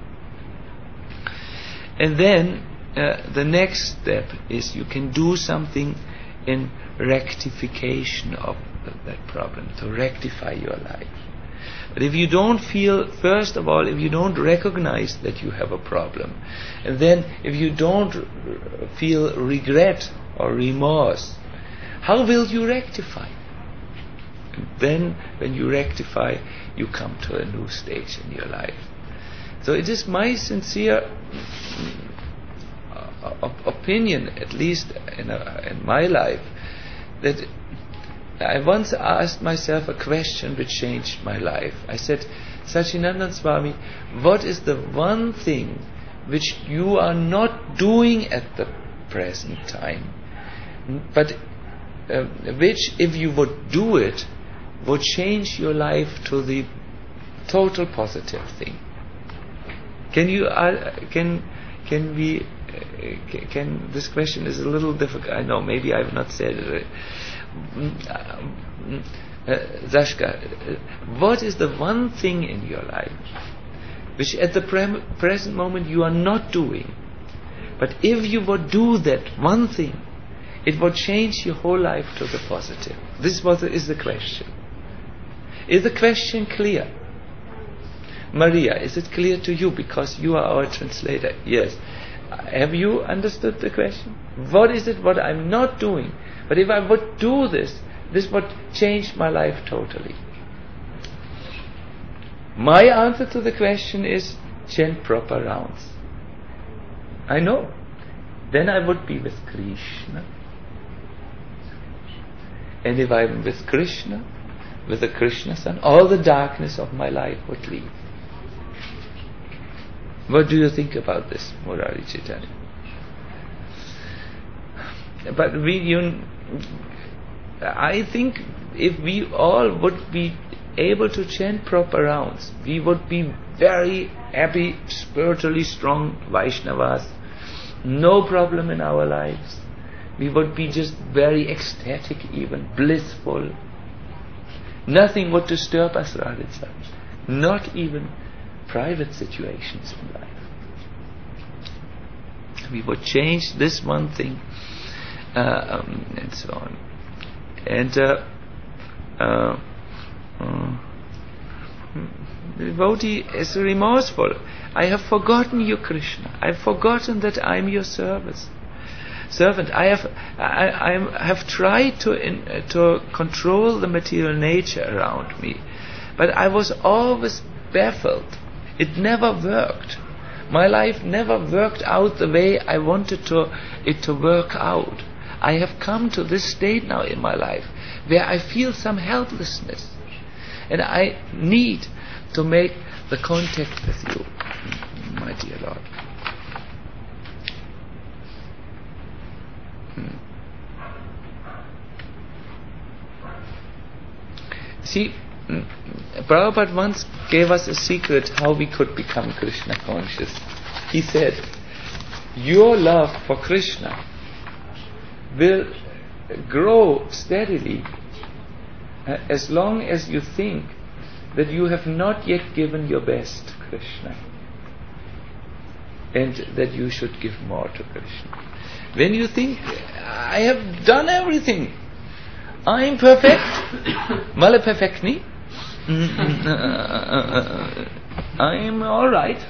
And then uh, the next step is you can do something in rectification of that problem, to rectify your life. But if you don't feel, first of all, if you don't recognize that you have a problem, and then if you don't r- feel regret or remorse, how will you rectify? And then when you rectify, you come to a new stage in your life. So it is my sincere uh, opinion, at least in, a, in my life, that I once asked myself a question which changed my life. I said, Sachinandan Swami, what is the one thing which you are not doing at the present time, but uh, which, if you would do it, would change your life to the total positive thing? Can you, uh, can, can we, uh, can, this question is a little difficult, I know, maybe I have not said it. Uh, Zashka, what is the one thing in your life which at the pre- present moment you are not doing, but if you would do that one thing, it would change your whole life to the positive? This was the, is the question. Is the question clear? Maria, is it clear to you, because you are our translator? Yes. Have you understood the question? What is it what I'm not doing? But if I would do this, this would change my life totally. My answer to the question is chant proper rounds. I know. Then I would be with Krishna. And if I'm with Krishna, with the Krishna Sun, all the darkness of my life would leave. What do you think about this, Murari Chaitanya? But we, you, I think if we all would be able to chant proper rounds, we would be very happy, spiritually strong Vaishnavas, no problem in our lives. We would be just very ecstatic, even blissful. Nothing would disturb us, Radhika. Not even private situations in life. We would change this one thing, uh, um, and so on. And uh, uh, uh, the devotee is remorseful. I have forgotten you, Krishna. I have forgotten that I am your service. servant. I have I, I have tried to in, uh, to control the material nature around me, but I was always baffled. It never worked. My life never worked out the way I wanted to it to work out. I have come to this state now in my life where I feel some helplessness, and I need to make the contact with you, my dear Lord. Hmm. See, Prabhupada once gave us a secret how we could become Krishna conscious. he said, your love for Krishna will grow steadily uh, as long as you think that you have not yet given your best to Krishna, and that you should give more to Krishna. When you think, I have done everything, I am perfect, male perfectni, I am alright,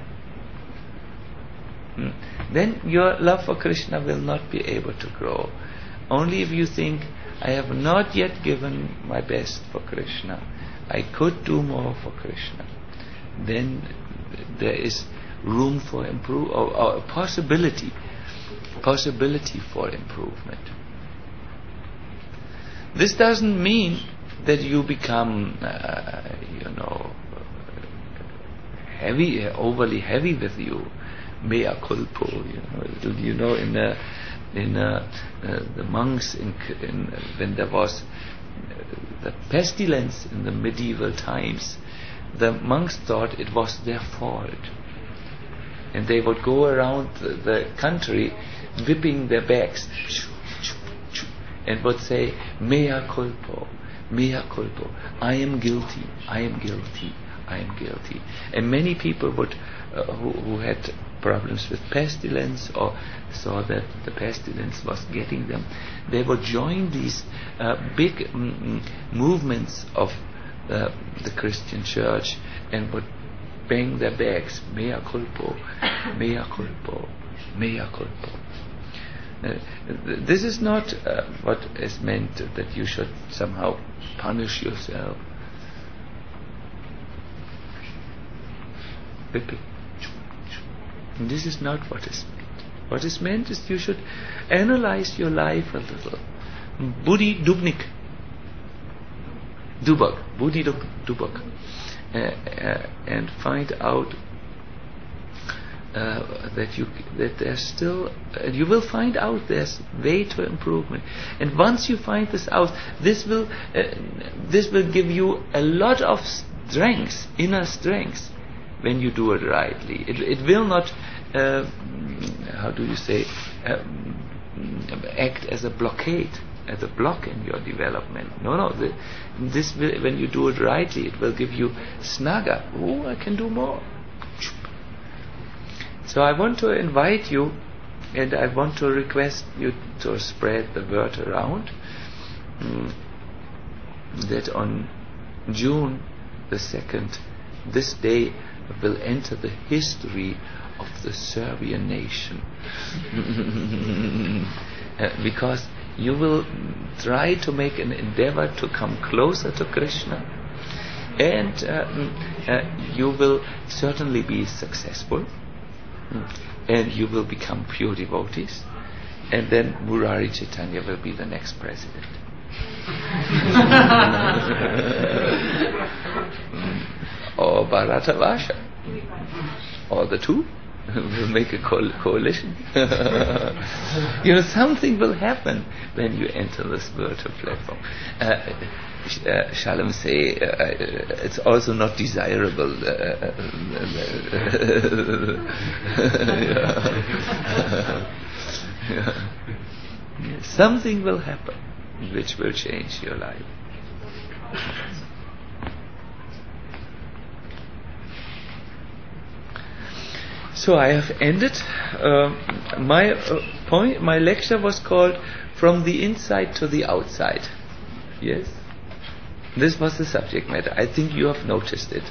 then your love for Krishna will not be able to grow. Only if you think, I have not yet given my best for Krishna, I could do more for Krishna, then there is room for improve or, or possibility possibility for improvement. This doesn't mean that you become uh, you know heavy, overly heavy with you, mea culpa, you know, you know in uh, in uh, uh, the monks in, in when there was the pestilence in the medieval times, the monks thought it was their fault, and they would go around the, the country whipping their backs and would say, mea culpa, mea culpa, I am guilty, I am guilty, I am guilty. And many people would uh, who, who had problems with pestilence or saw that the pestilence was getting them, they would join these uh, big mm, movements of uh, the Christian church and would bang their backs, mea culpa, mea culpa, mea culpa. Uh, this is not uh, what is meant, that you should somehow punish yourself. This is not what is meant. What is meant is you should analyze your life a little. Buddhi Dubnik. Dubak. Buddhi Dubak. Uh, uh, and find out uh, that you that there's still uh, you will find out there's way to improvement, and once you find this out, this will uh, this will give you a lot of strength, inner strength, when you do it rightly. It, it will not uh, how do you say uh, act as a blockade, as a block in your development. No, no. The, this will, when you do it rightly, it will give you snaga. Oh, I can do more. So I want to invite you, and I want to request you to spread the word around mm, that on June the second, this day will enter the history of the Serbian nation. uh, because you will try to make an endeavor to come closer to Krishna, and uh, uh, you will certainly be successful, and you will become pure devotees, and then Murari Chaitanya will be the next president. Or Bharatavarsha, or the two. We'll make a co- coalition. You know, something will happen when you enter the spiritual platform. Uh, uh, Shalom say uh, it's also not desirable. Uh, yeah. Yeah. Something will happen which will change your life. So I have ended. Uh, my uh, point, my lecture was called "From the Inside to the Outside." Yes, this was the subject matter. I think you have noticed it.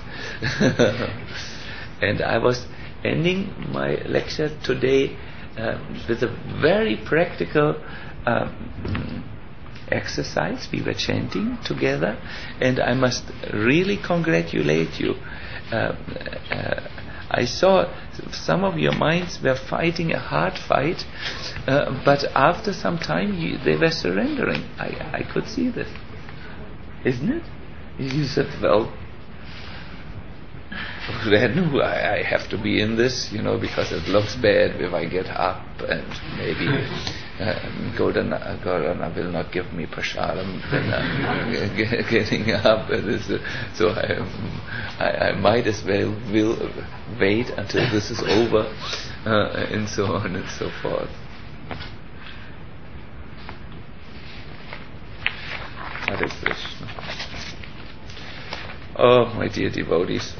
And I was ending my lecture today uh, with a very practical um, exercise. We were chanting together, and I must really congratulate you. Uh, uh, I saw some of your minds were fighting a hard fight, uh, but after some time you, they were surrendering. I, I could see this. Isn't it? You said, well, then I, I have to be in this, you know, because it looks bad if I get up, and maybe uh, Godana, Godana will not give me prasadam, then I'm g- getting up. This, uh, so I, um, I, I might as well will wait until this is over, uh, and so on and so forth. Hare Krishna. Oh, my dear devotees,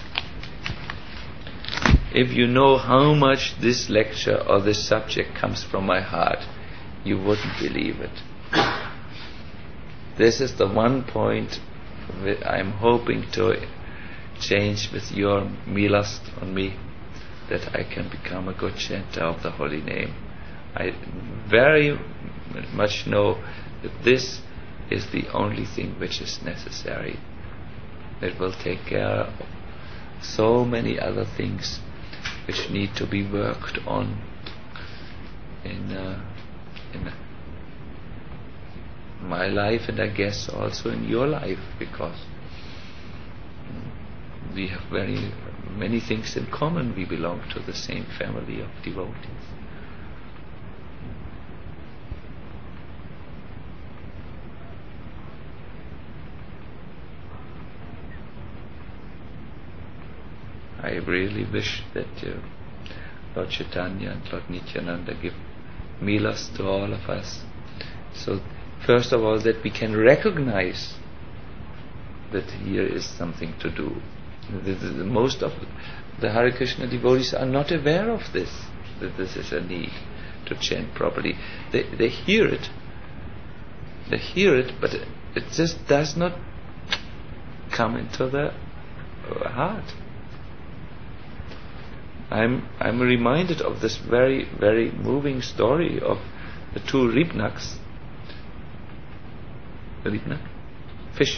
if you know how much this lecture or this subject comes from my heart, you wouldn't believe it. This is the one point that I'm hoping to change with your milas on me, that I can become a good chanter of the holy name. I very much know that this is the only thing which is necessary. It will take care of so many other things which need to be worked on in uh, in my life, and I guess also in your life, because we have very many things in common. We belong to the same family of devotees. I really wish that uh, Lord Chaitanya and Lord Nityananda give milas to all of us. So, first of all, that we can recognize that here is something to do. The, the, the most of the Hare Krishna devotees are not aware of this, that this is a need to chant properly. They, they hear it. They hear it, but it, it just does not come into the heart. I'm I'm reminded of this very, very moving story of the two Ribnaks. Ribnak? Fish.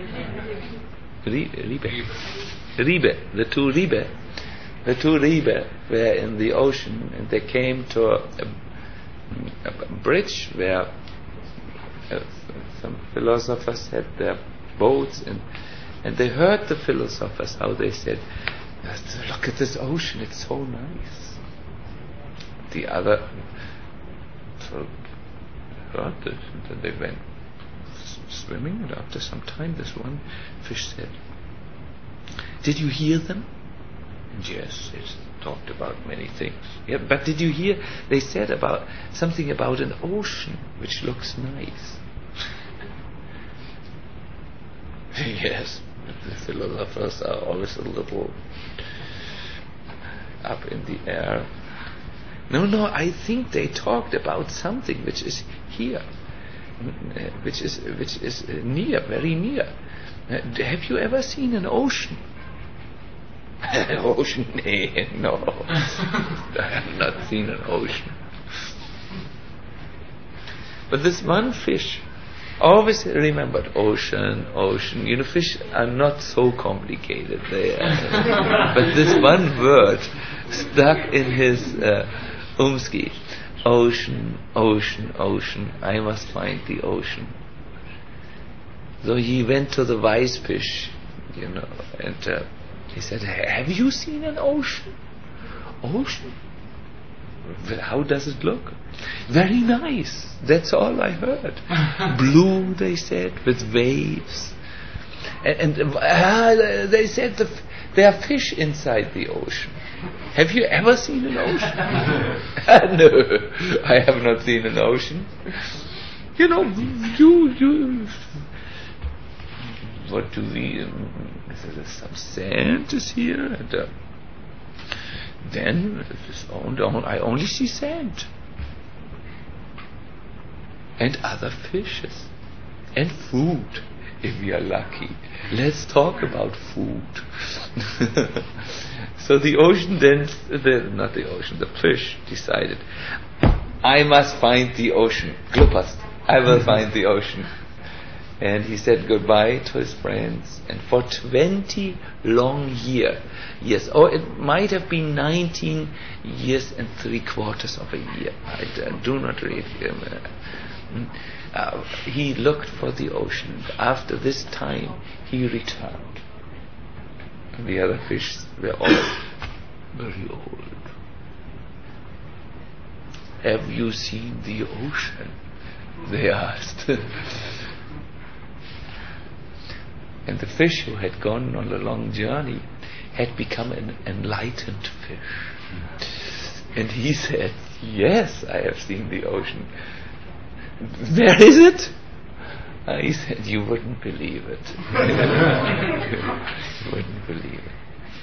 Ribe. Ribe. The two Ribe. The two Ribe were in the ocean, and they came to a, a, a bridge where uh, some philosophers had their boats, and, and they heard the philosophers how they said, "Look at this ocean, it's so nice." The other so heard this, and then they went s- swimming, and after some time this one fish said, "Did you hear them?" And yes, they talked about many things. Yeah, but did you hear? They said about something about an ocean which looks nice. Yes, the philosophers are always a little up in the air. No, no, I think they talked about something which is here, which is which is near, very near. Uh, have you ever seen an ocean? Ocean? No, I have not seen an ocean. But this one fish always remembered ocean, ocean. You know, fish are not so complicated. They are, but this one word stuck in his uh, umski. Ocean, ocean, ocean. I must find the ocean. So he went to the wise fish, you know, and uh, he said, "Have you seen an ocean? Ocean? Well, how does it look?" "Very nice. That's all I heard." "Blue," they said, "with waves." And, and uh, they said the, there are fish inside the ocean. "Have you ever seen an ocean?" "No, I have not seen an ocean." You know, you, you, what do we, um, there's some sand is here, and uh, then this, oh, I only see sand. And other fishes. And food, if we are lucky. Let's talk about food. So the ocean then, the, not the ocean, the fish decided, I must find the ocean. Glupast, I will find the ocean. And he said goodbye to his friends. And for twenty long year, years, or it might have been nineteen years and three quarters of a year. I uh, do not read him. Uh, uh, he looked for the ocean. After this time, he returned. And the other fish were all very old. "Have you seen the ocean?" they asked. And the fish, who had gone on a long journey, had become an enlightened fish. And he said, "Yes, I have seen the ocean." "Where is it?" Uh, he said, "You wouldn't believe it." You wouldn't believe it.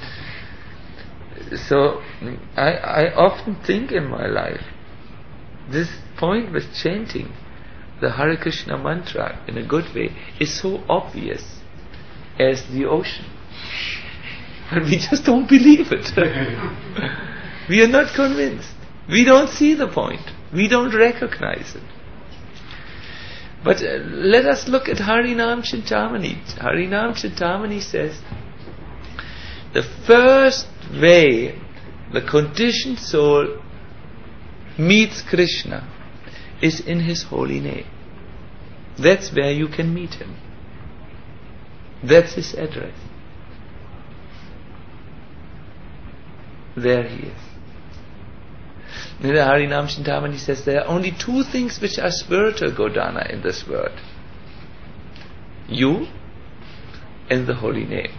So I, I often think in my life, this point with chanting the Hare Krishna mantra in a good way is so obvious as the ocean. But we just don't believe it. We are not convinced. We don't see the point. We don't recognize it. But uh, let us look at Harinam Chintamani. Harinam Chintamani says, the first way the conditioned soul meets Krishna is in His holy name. That's where you can meet Him. That's His address. There He is. In the Harinam Chintamani says there are only two things which are spiritual, Godana, in this world. You and the holy name.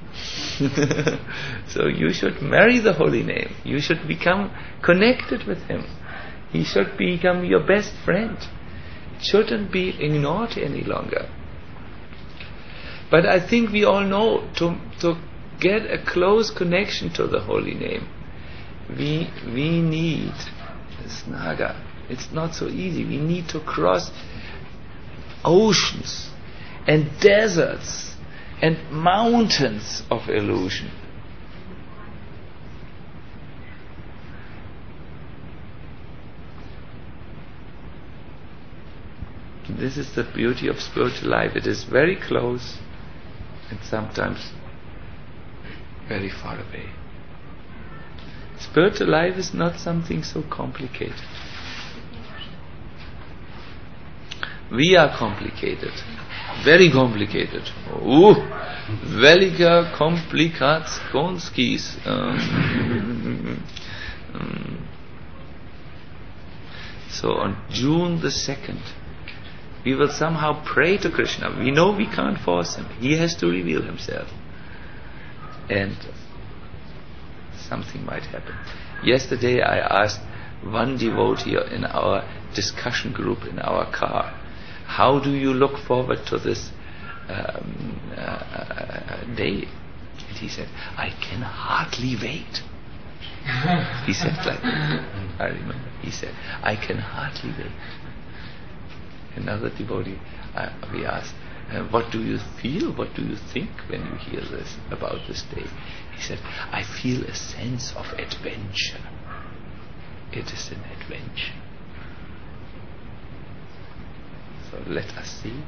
So you should marry the holy name. You should become connected with Him. He should become your best friend. It shouldn't be ignored any longer. But I think we all know to to get a close connection to the holy name, we we need snaga. It's not so easy. We need to cross oceans and deserts and mountains of illusion. This is the beauty of spiritual life. It is very close and sometimes very far away. Spiritual life is not something so complicated. We are complicated. Very complicated. Ooh, velika komplikatskis. Um, um, so on June the second, we will somehow pray to Krishna. We know we can't force Him. He has to reveal Himself. And something might happen. Yesterday I asked one devotee in our discussion group in our car, how do you look forward to this um, uh, day? And he said, I can hardly wait. He said like that. I remember. He said, I can hardly wait. Another devotee, uh, we asked, uh, what do you feel, what do you think when you hear this, about this day? He said, I feel a sense of adventure. It is an adventure. So let us see.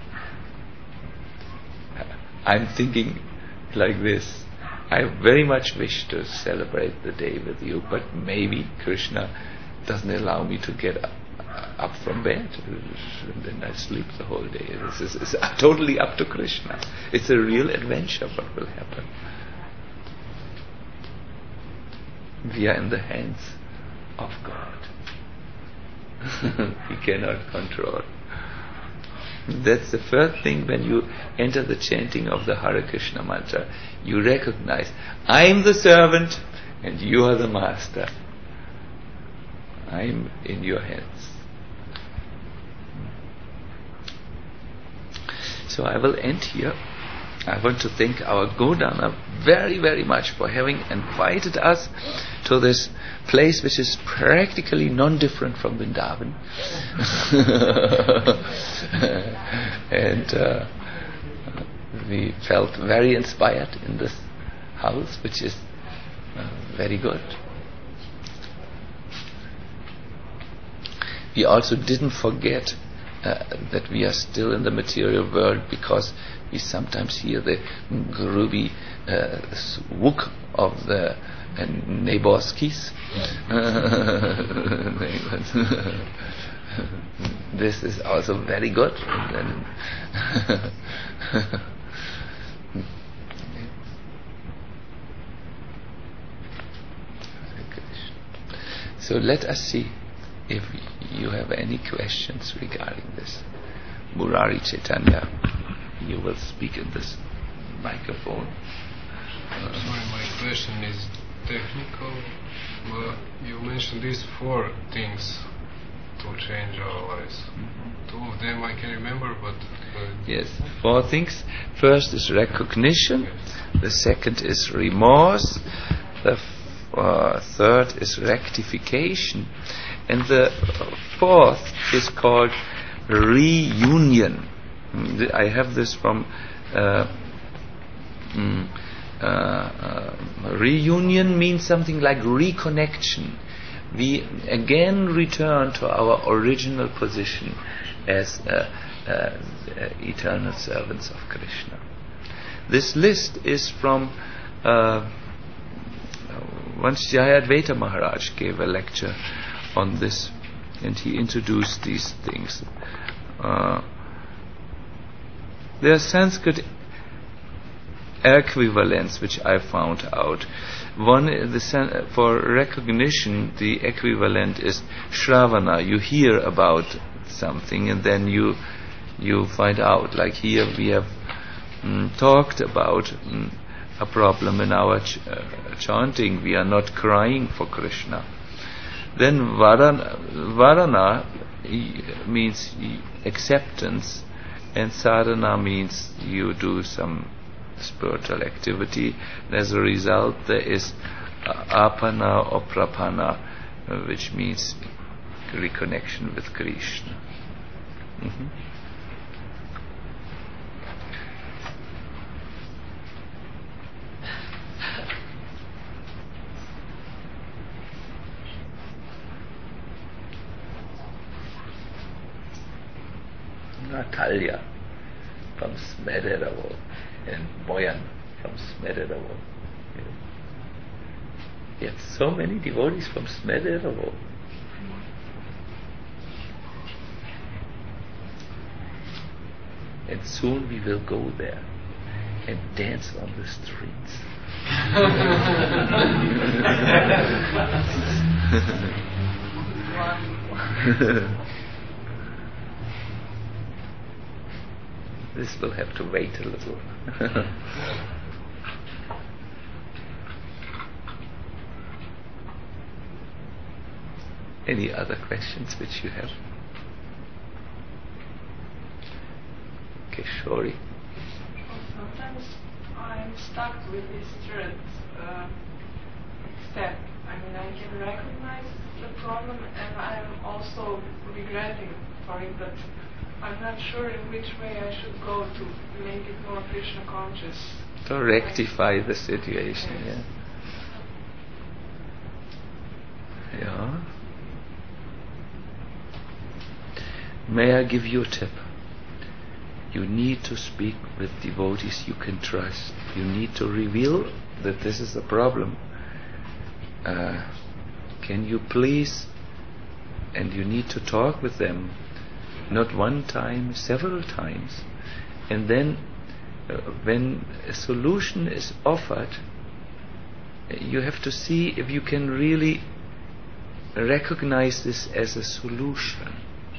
Uh, I'm thinking like this. I very much wish to celebrate the day with you, but maybe Krishna doesn't allow me to get up, up from bed, and then I sleep the whole day. This is it's totally up to Krishna. It's a real adventure what will happen. We are in the hands of God. We cannot control. That's the first thing when you enter the chanting of the Hare Krishna mantra. You recognize, I am the servant and you are the master. I am in your hands. So I will end here. I want to thank our Godana very, very much for having invited us to this place which is practically non-different from Vrindavan. And uh, we felt very inspired in this house, which is uh, very good. We also didn't forget uh, that we are still in the material world, because we sometimes hear the groovy uh, swook of the uh, Neborskis. This is also very good. So let us see if you have any questions regarding this. Murari Chaitanya, you will speak in this microphone. Uh, Sorry, my question is technical. Uh, you mentioned these four things to change our lives. Mm-hmm. Two of them I can remember, but... Uh, yes, four things. First is recognition. Yes. The second is remorse. The f- uh, third is rectification. And the fourth is called reunion. I have this from... Uh, mm, uh, uh, reunion means something like reconnection. We again return to our original position as uh, uh, uh, eternal servants of Krishna. This list is from uh, once Jayadvaita Maharaj gave a lecture on this, and he introduced these things. Uh, there are Sanskrit equivalents which I found out. One, the, for recognition, the equivalent is Shravana. You hear about something and then you you find out. Like here we have mm, talked about mm, a problem in our ch- uh, chanting. We are not crying for Krishna. Then Varana, varana means acceptance, and sadhana means you do some spiritual activity, and as a result there is uh, apana or prapana, uh, which means reconnection with Krishna. Mm-hmm. Natalia from Smederevo and Boyan from Smederevo. We have so many devotees from Smederevo. And soon we will go there and dance on the streets. This will have to wait a little. Any other questions which you have? Okay, sorry. Sometimes I'm stuck with this third uh, step. I mean, I can recognize the problem and I'm also regretting for it, but I'm not sure in which way I should go to make it more Krishna conscious. To rectify the situation, yes. yeah. Yeah. May I give you a tip? You need to speak with devotees you can trust. You need to reveal that this is a problem. Uh, can you please? And you need to talk with them. Not one time, several times. And then uh, when a solution is offered, you have to see if you can really recognize this as a solution.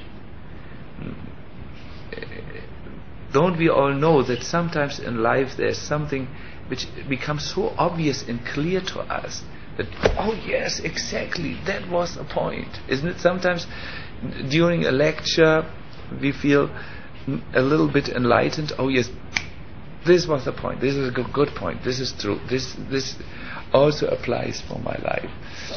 Don't we all know that sometimes in life there's something which becomes so obvious and clear to us that, oh yes, exactly, that was the point. Isn't it? Sometimes during a lecture we feel a little bit enlightened. Oh yes, this was the point. This is a good, good point. This is true. This this also applies for my life.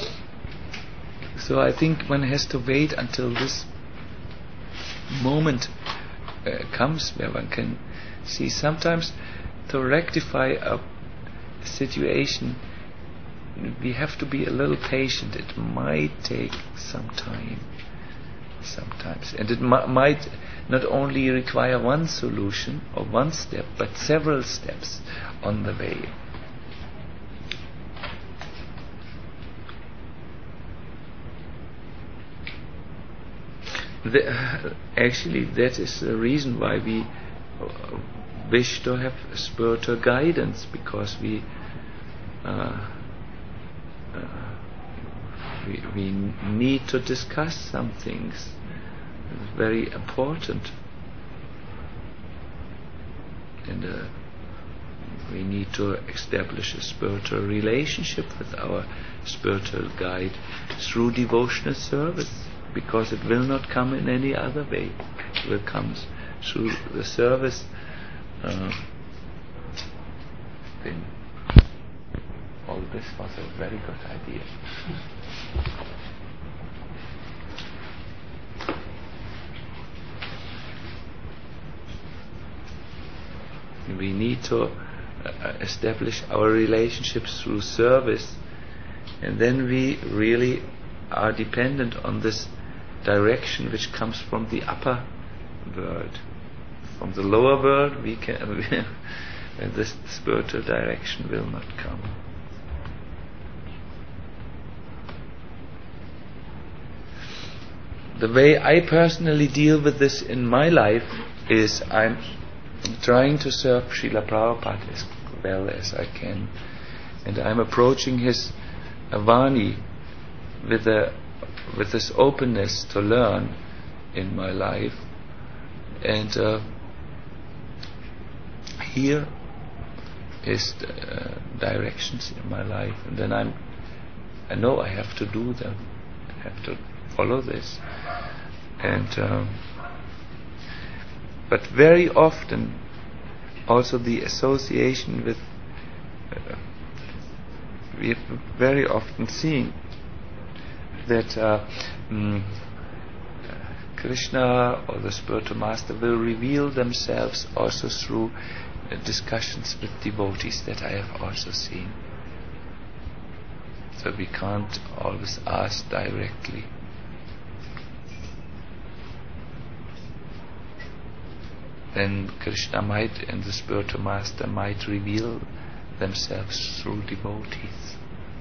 So I think one has to wait until this moment uh, comes where one can see. Sometimes to rectify a situation we have to be a little patient. It might take some time sometimes, and it m- might not only require one solution or one step, but several steps on the way. The, uh, actually, that is the reason why we uh, wish to have spiritual guidance, because we uh, uh, we, we need to discuss some things. It's very important. And uh, we need to establish a spiritual relationship with our spiritual guide through devotional service, because it will not come in any other way. It will come through the service. Uh, then all this was a very good idea. We need to uh, establish our relationships through service, and then we really are dependent on this direction which comes from the upper world. From the lower world we can and this spiritual direction will not come. The way I personally deal with this in my life is I'm trying to serve Srila Prabhupada as well as I can, and I'm approaching his Vani with a with this openness to learn in my life, and uh, here is the uh, directions in my life, and then I'm I know I have to do them, I have to follow this, and um, but very often also the association with uh, we have very often seen that uh, mm, Krishna or the spiritual master will reveal themselves also through uh, discussions with devotees that I have also seen. So we can't always ask directly. Then Krishna might and the spiritual master might reveal themselves through devotees.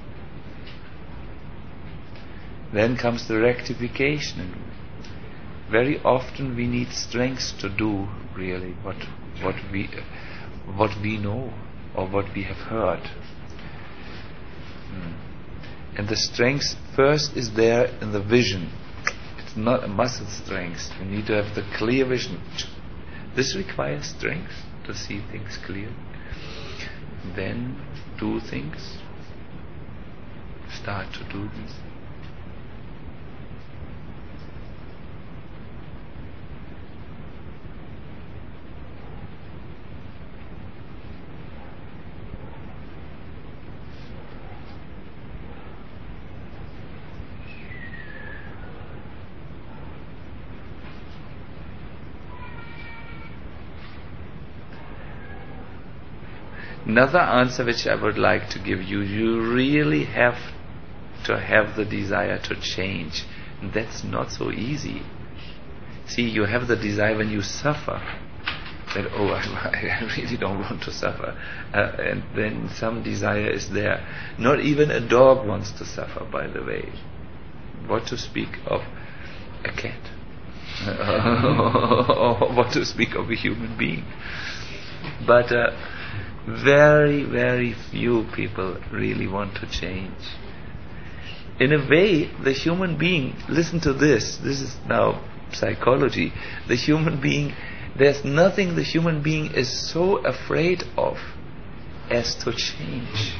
Then comes the rectification. Very often we need strength to do really what what we what we know or what we have heard. Mm. And the strength first is there in the vision. It's not a muscle strength. You need to have the clear vision. This requires strength to see things clearly. Then do things. Start to do these. Another answer which I would like to give you, you really have to have the desire to change. And that's not so easy. See, you have the desire when you suffer, that, oh, I, I really don't want to suffer. Uh, and then some desire is there. Not even a dog wants to suffer, by the way. What to speak of a cat? Or what to speak of a human being? But uh, very, very few people really want to change. In a way, the human being, listen to this, this is now psychology, the human being, there's nothing the human being is so afraid of as to change.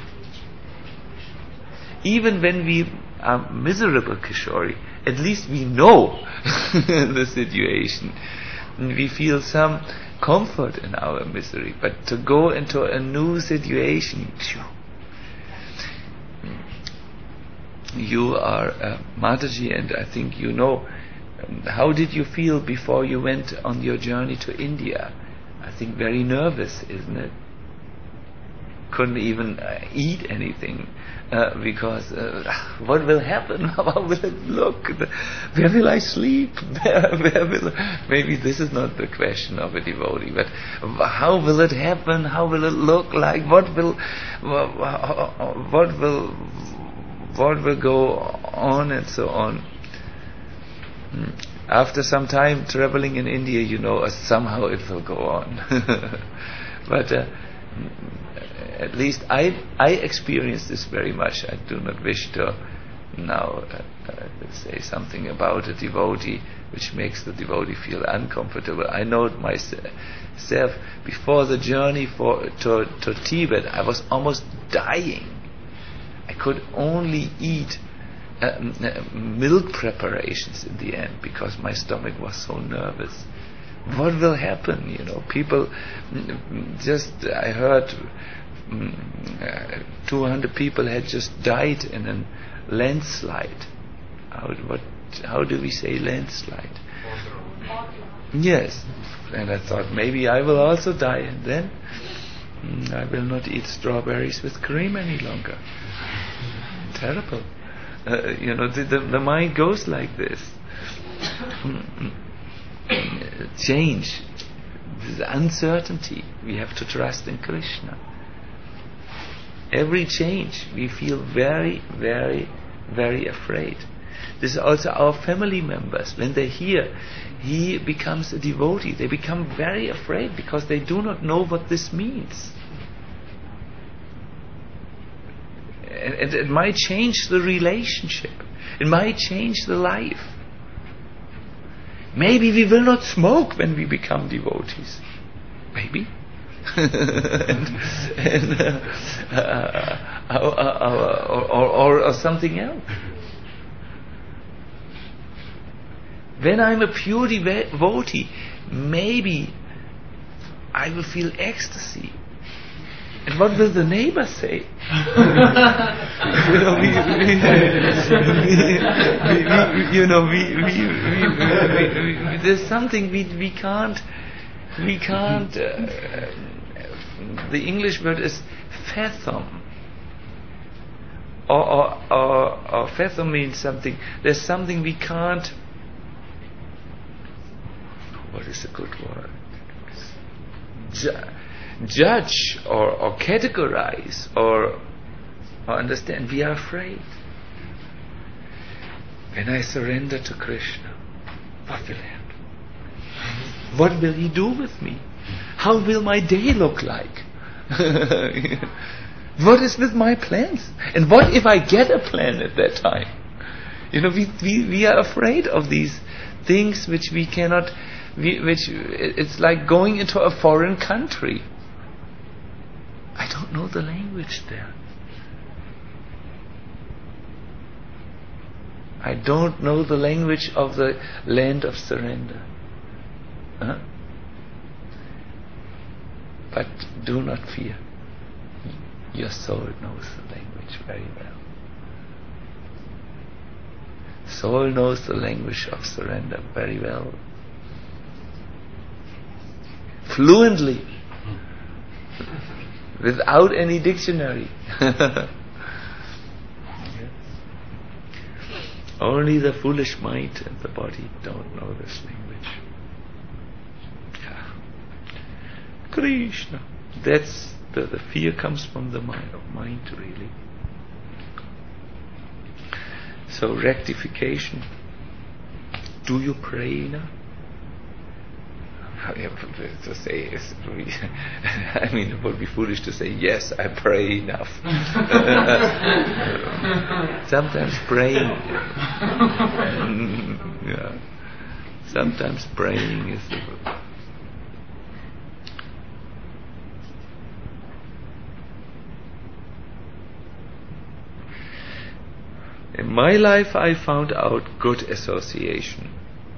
Even when we are miserable, Kishori, at least we know the situation. And we feel some comfort in our misery, but to go into a new situation, you are uh, Mataji, and I think you know, um, how did you feel before you went on your journey to India? I think very nervous, isn't it? Couldn't even uh, eat anything uh, because uh, what will happen? How will it look? Where will I sleep? Where, where will maybe this is not the question of a devotee, but how will it happen? How will it look like? What will what will what will go on and so on? After some time traveling in India, you know, uh, somehow it will go on. But uh, at least I I experience this very much. I do not wish to now uh, uh, say something about a devotee which makes the devotee feel uncomfortable. I know it myself. Before the journey for to, to Tibet, I was almost dying. I could only eat uh, uh, milk preparations in the end because my stomach was so nervous. What will happen? You know, people just, I heard um, uh, two hundred people had just died in a landslide. How, what, how do we say landslide? Yes. And I thought maybe I will also die, and then mm, I will not eat strawberries with cream any longer. Terrible. Uh, you know, the, the, the mind goes like this. Change, this uncertainty. We have to trust in Krishna. Every change, we feel very, very, very afraid. This is also our family members. When they hear he becomes a devotee, they become very afraid because they do not know what this means. And, and it might change the relationship. It might change the life. Maybe we will not smoke when we become devotees. Maybe. and, and, uh, uh, uh, uh, or, or, or something else. When I'm a pure devotee, maybe I will feel ecstasy. And what will the neighbor say? you know, we, we, we, we, you know, we, we, we, we, we, we there's something we we can't, we can't. Uh, the English word is fathom. Or, or, or, or fathom means something. There's something we can't. What is a good word? Ju- judge or, or categorize or, or understand. We are afraid. When I surrender to Krishna, what will happen? What will he do with me? How will my day look like? What is with my plans? And what if I get a plan at that time? You know, we, we, we are afraid of these things which we cannot, we, which it's like going into a foreign country. I don't know the language there. I don't know the language of the land of surrender. Huh? But do not fear. Your soul knows the language very well. Soul knows the language of surrender very well. Fluently. Without any dictionary. Only the foolish mind and the body don't know this language. Yeah. Krishna. That's the, the fear comes from the mind, mind really. So rectification. Do you pray enough? To say is, I mean, it would be foolish to say yes, I pray enough. Sometimes praying, yeah. Sometimes praying is the. In my life, I found out good association.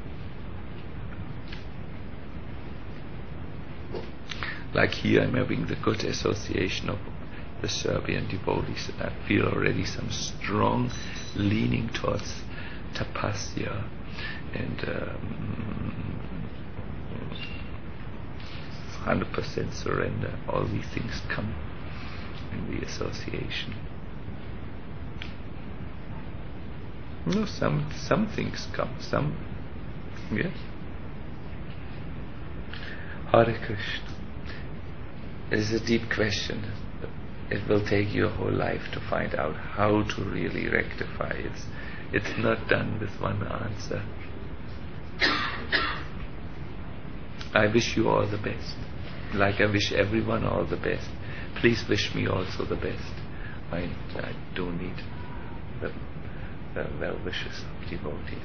Like here, I'm having the good association of the Serbian devotees, and I feel already some strong leaning towards tapasya and um, one hundred percent surrender. All these things come in the association. No, some some things come. Some, yes. Hare Krishna. It is a deep question. It will take your whole life to find out how to really rectify it. It's not done with one answer. I wish you all the best. Like I wish everyone all the best. Please wish me also the best. I, I do need the the well wishes of devotees.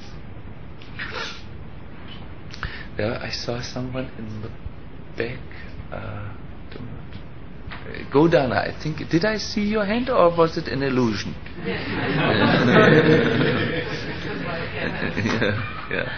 There I saw someone in the back. Uh, Godana, I think. Did I see your hand, or was it an illusion? yeah, yeah.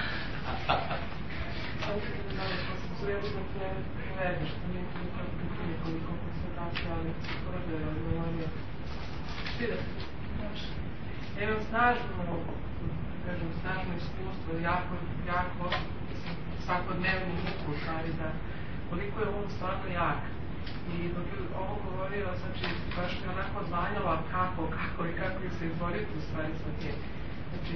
Ja imam snažno, kažem, snažno iskustvo, jako, jako, mislim, svakodnevnu muku, u stvari, da koliko je on stvarno jak. I dok je ovo govorio, znači, baš mi onako zvanjala kako, kako i kako se izboriti u stvari sa tim. Znači,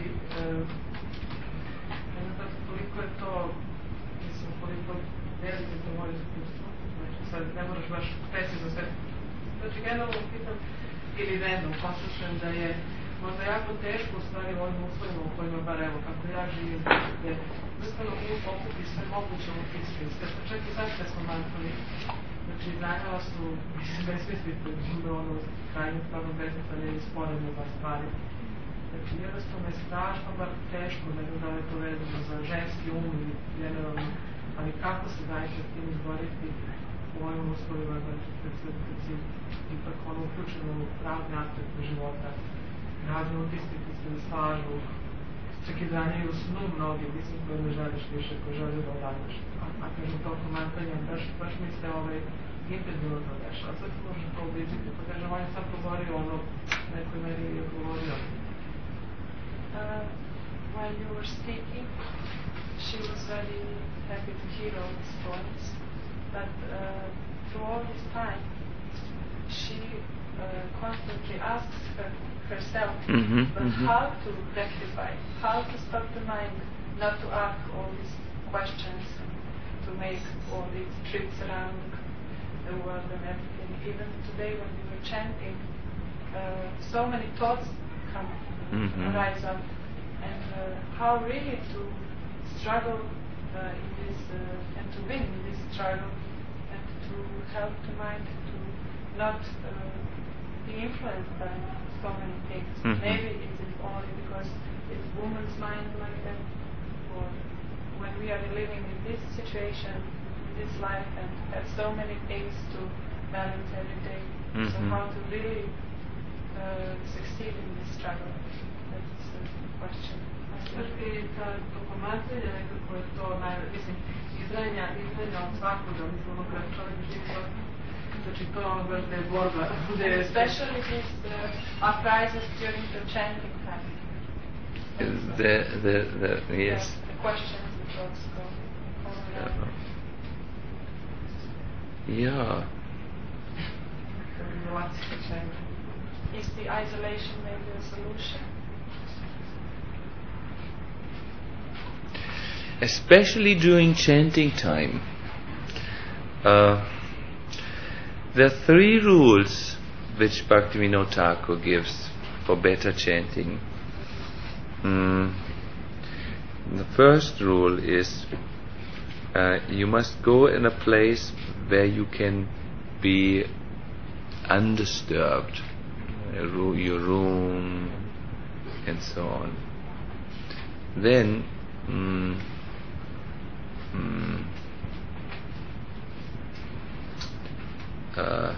ne znam koliko je to, mislim, koliko velike to moje iskustvo. Znači, sad ne moraš baš precizno sve. Znači, generalno pitam, ili vedno, poslušam da je možda jako teško u stvari u ovim uslovima u kojima, bar evo, kako ja živim, jer jednostavno mi pokupi sve moguće u pismi, čak i sad kad smo mankali, znači zanjala su, mislim, besmislite, da ono, krajnje stvarno besmislene i sporedne bar stvari. Znači, jednostavno je strašno, bar teško, ne znam da li je to vezano za ženski um i generalno, ali kako se daje sa tim izboriti u ovim uslovima, znači, kad se, kad si ipak ono uključeno u razne aspekte života, razne utisci koji se ne slažu, čak i zanjaju u snu mnogi, mislim, koji ne želiš više, koji želi da odadneš. A, a kažem, toliko mantanja, baš, baš mi se ovaj intenzivno to dešava. Sad se može to obličiti, pa kažem, on je sad govorio ono, nekoj meri je govorio. Uh, while you were speaking, she was very happy to hear all these points, but uh, through all this time, she uh, constantly asks her, herself Mm-hmm, but mm-hmm. how to rectify, how to stop the mind not to ask all these questions, to make all these trips around the world and everything. Even today when we were chanting, uh, so many thoughts come, Mm-hmm. rise up, and uh, how really to struggle uh, in this uh, and to win in this struggle, and to help the mind to not uh, be influenced by so many things. Mm-hmm. Maybe it is only because it's woman's mind like that, or when we are living in this situation, in this life, and have so many things to balance every day. Mm-hmm. So how to really uh, succeed in this struggle? That's the question. Znači, ta dokumentacija nekako je to, naj, mislim, izrenja, izrenja od svakoga, mislim, ono kada čovjek živi, znači to je ono baš da je borba. Especially these uh, uprisings during the chanting time. The, the, the, yes. The, the questions and thoughts go all around. Yeah. Is the isolation maybe a solution? Especially during chanting time. Uh, there are three rules which Bhaktivinoda Thakur gives for better chanting. Mm. The first rule is uh, you must go in a place where you can be undisturbed, your room and so on. Then mm, mm, uh,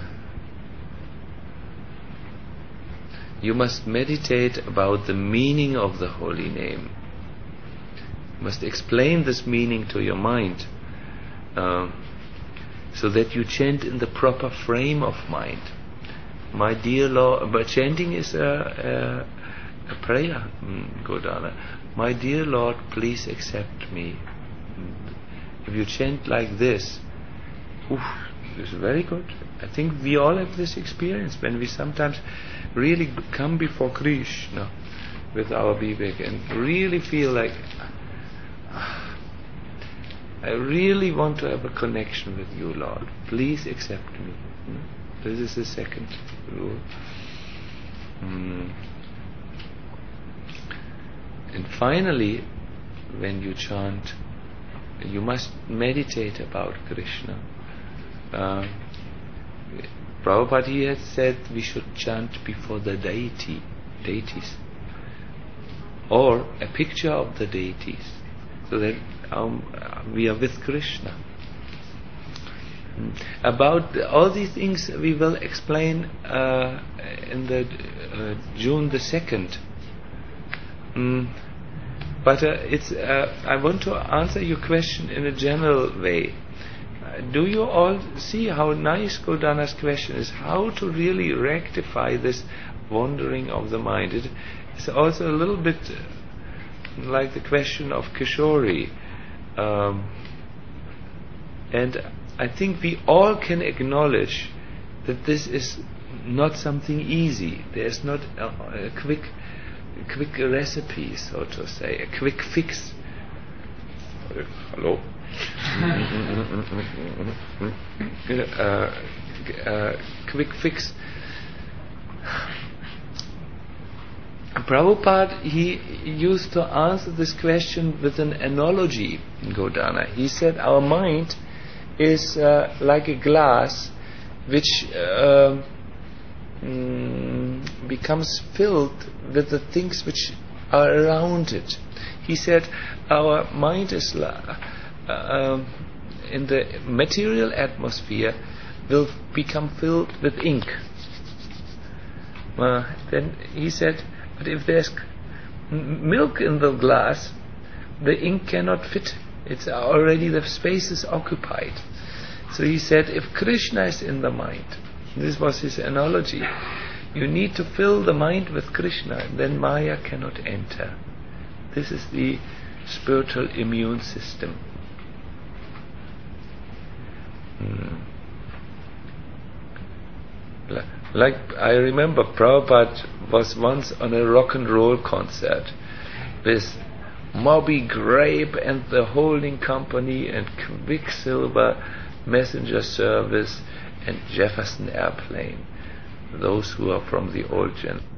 you must meditate about the meaning of the holy name. You must explain this meaning to your mind, uh, so that you chant in the proper frame of mind. My dear Lord, but chanting is a, a, a prayer, mm, Godana. My dear Lord, please accept me. If you chant like this, oof, it's very good. I think we all have this experience when we sometimes really come before Krishna with our Vivek and really feel like, I really want to have a connection with you, Lord. Please accept me. This is the second rule. Mm. And finally, when you chant, you must meditate about Krishna. Uh, Prabhupada he had said we should chant before the deity, deities. or a picture of the deities, so that um, we are with Krishna. About all these things we will explain uh, in the uh, June the second. Mm. But uh, it's. Uh, I want to answer your question in a general way. Uh, do you all see how nice Goldana's question is? How to really rectify this wandering of the mind? It is also a little bit like the question of Kishori, um, and I think we all can acknowledge that this is not something easy. There's not a, a quick, a quick recipe, so to say, a quick fix. Uh, hello. uh, uh, quick fix. Prabhupada, he used to answer this question with an analogy in Godana. He said our mind is uh, like a glass which uh, mm, becomes filled with the things which are around it. He said our mind is la- uh, in the material atmosphere will become filled with ink. Uh, then he said, but if there's m- milk in the glass, the ink cannot fit. It's already, the space is occupied. So he said, if Krishna is in the mind, this was his analogy, you need to fill the mind with Krishna, and then Maya cannot enter. This is the spiritual immune system. Hmm. Like, I remember Prabhupada was once on a rock and roll concert with Moby Grape and the Holding Company and Quicksilver Messenger Service and Jefferson Airplane, those who are from the old generation.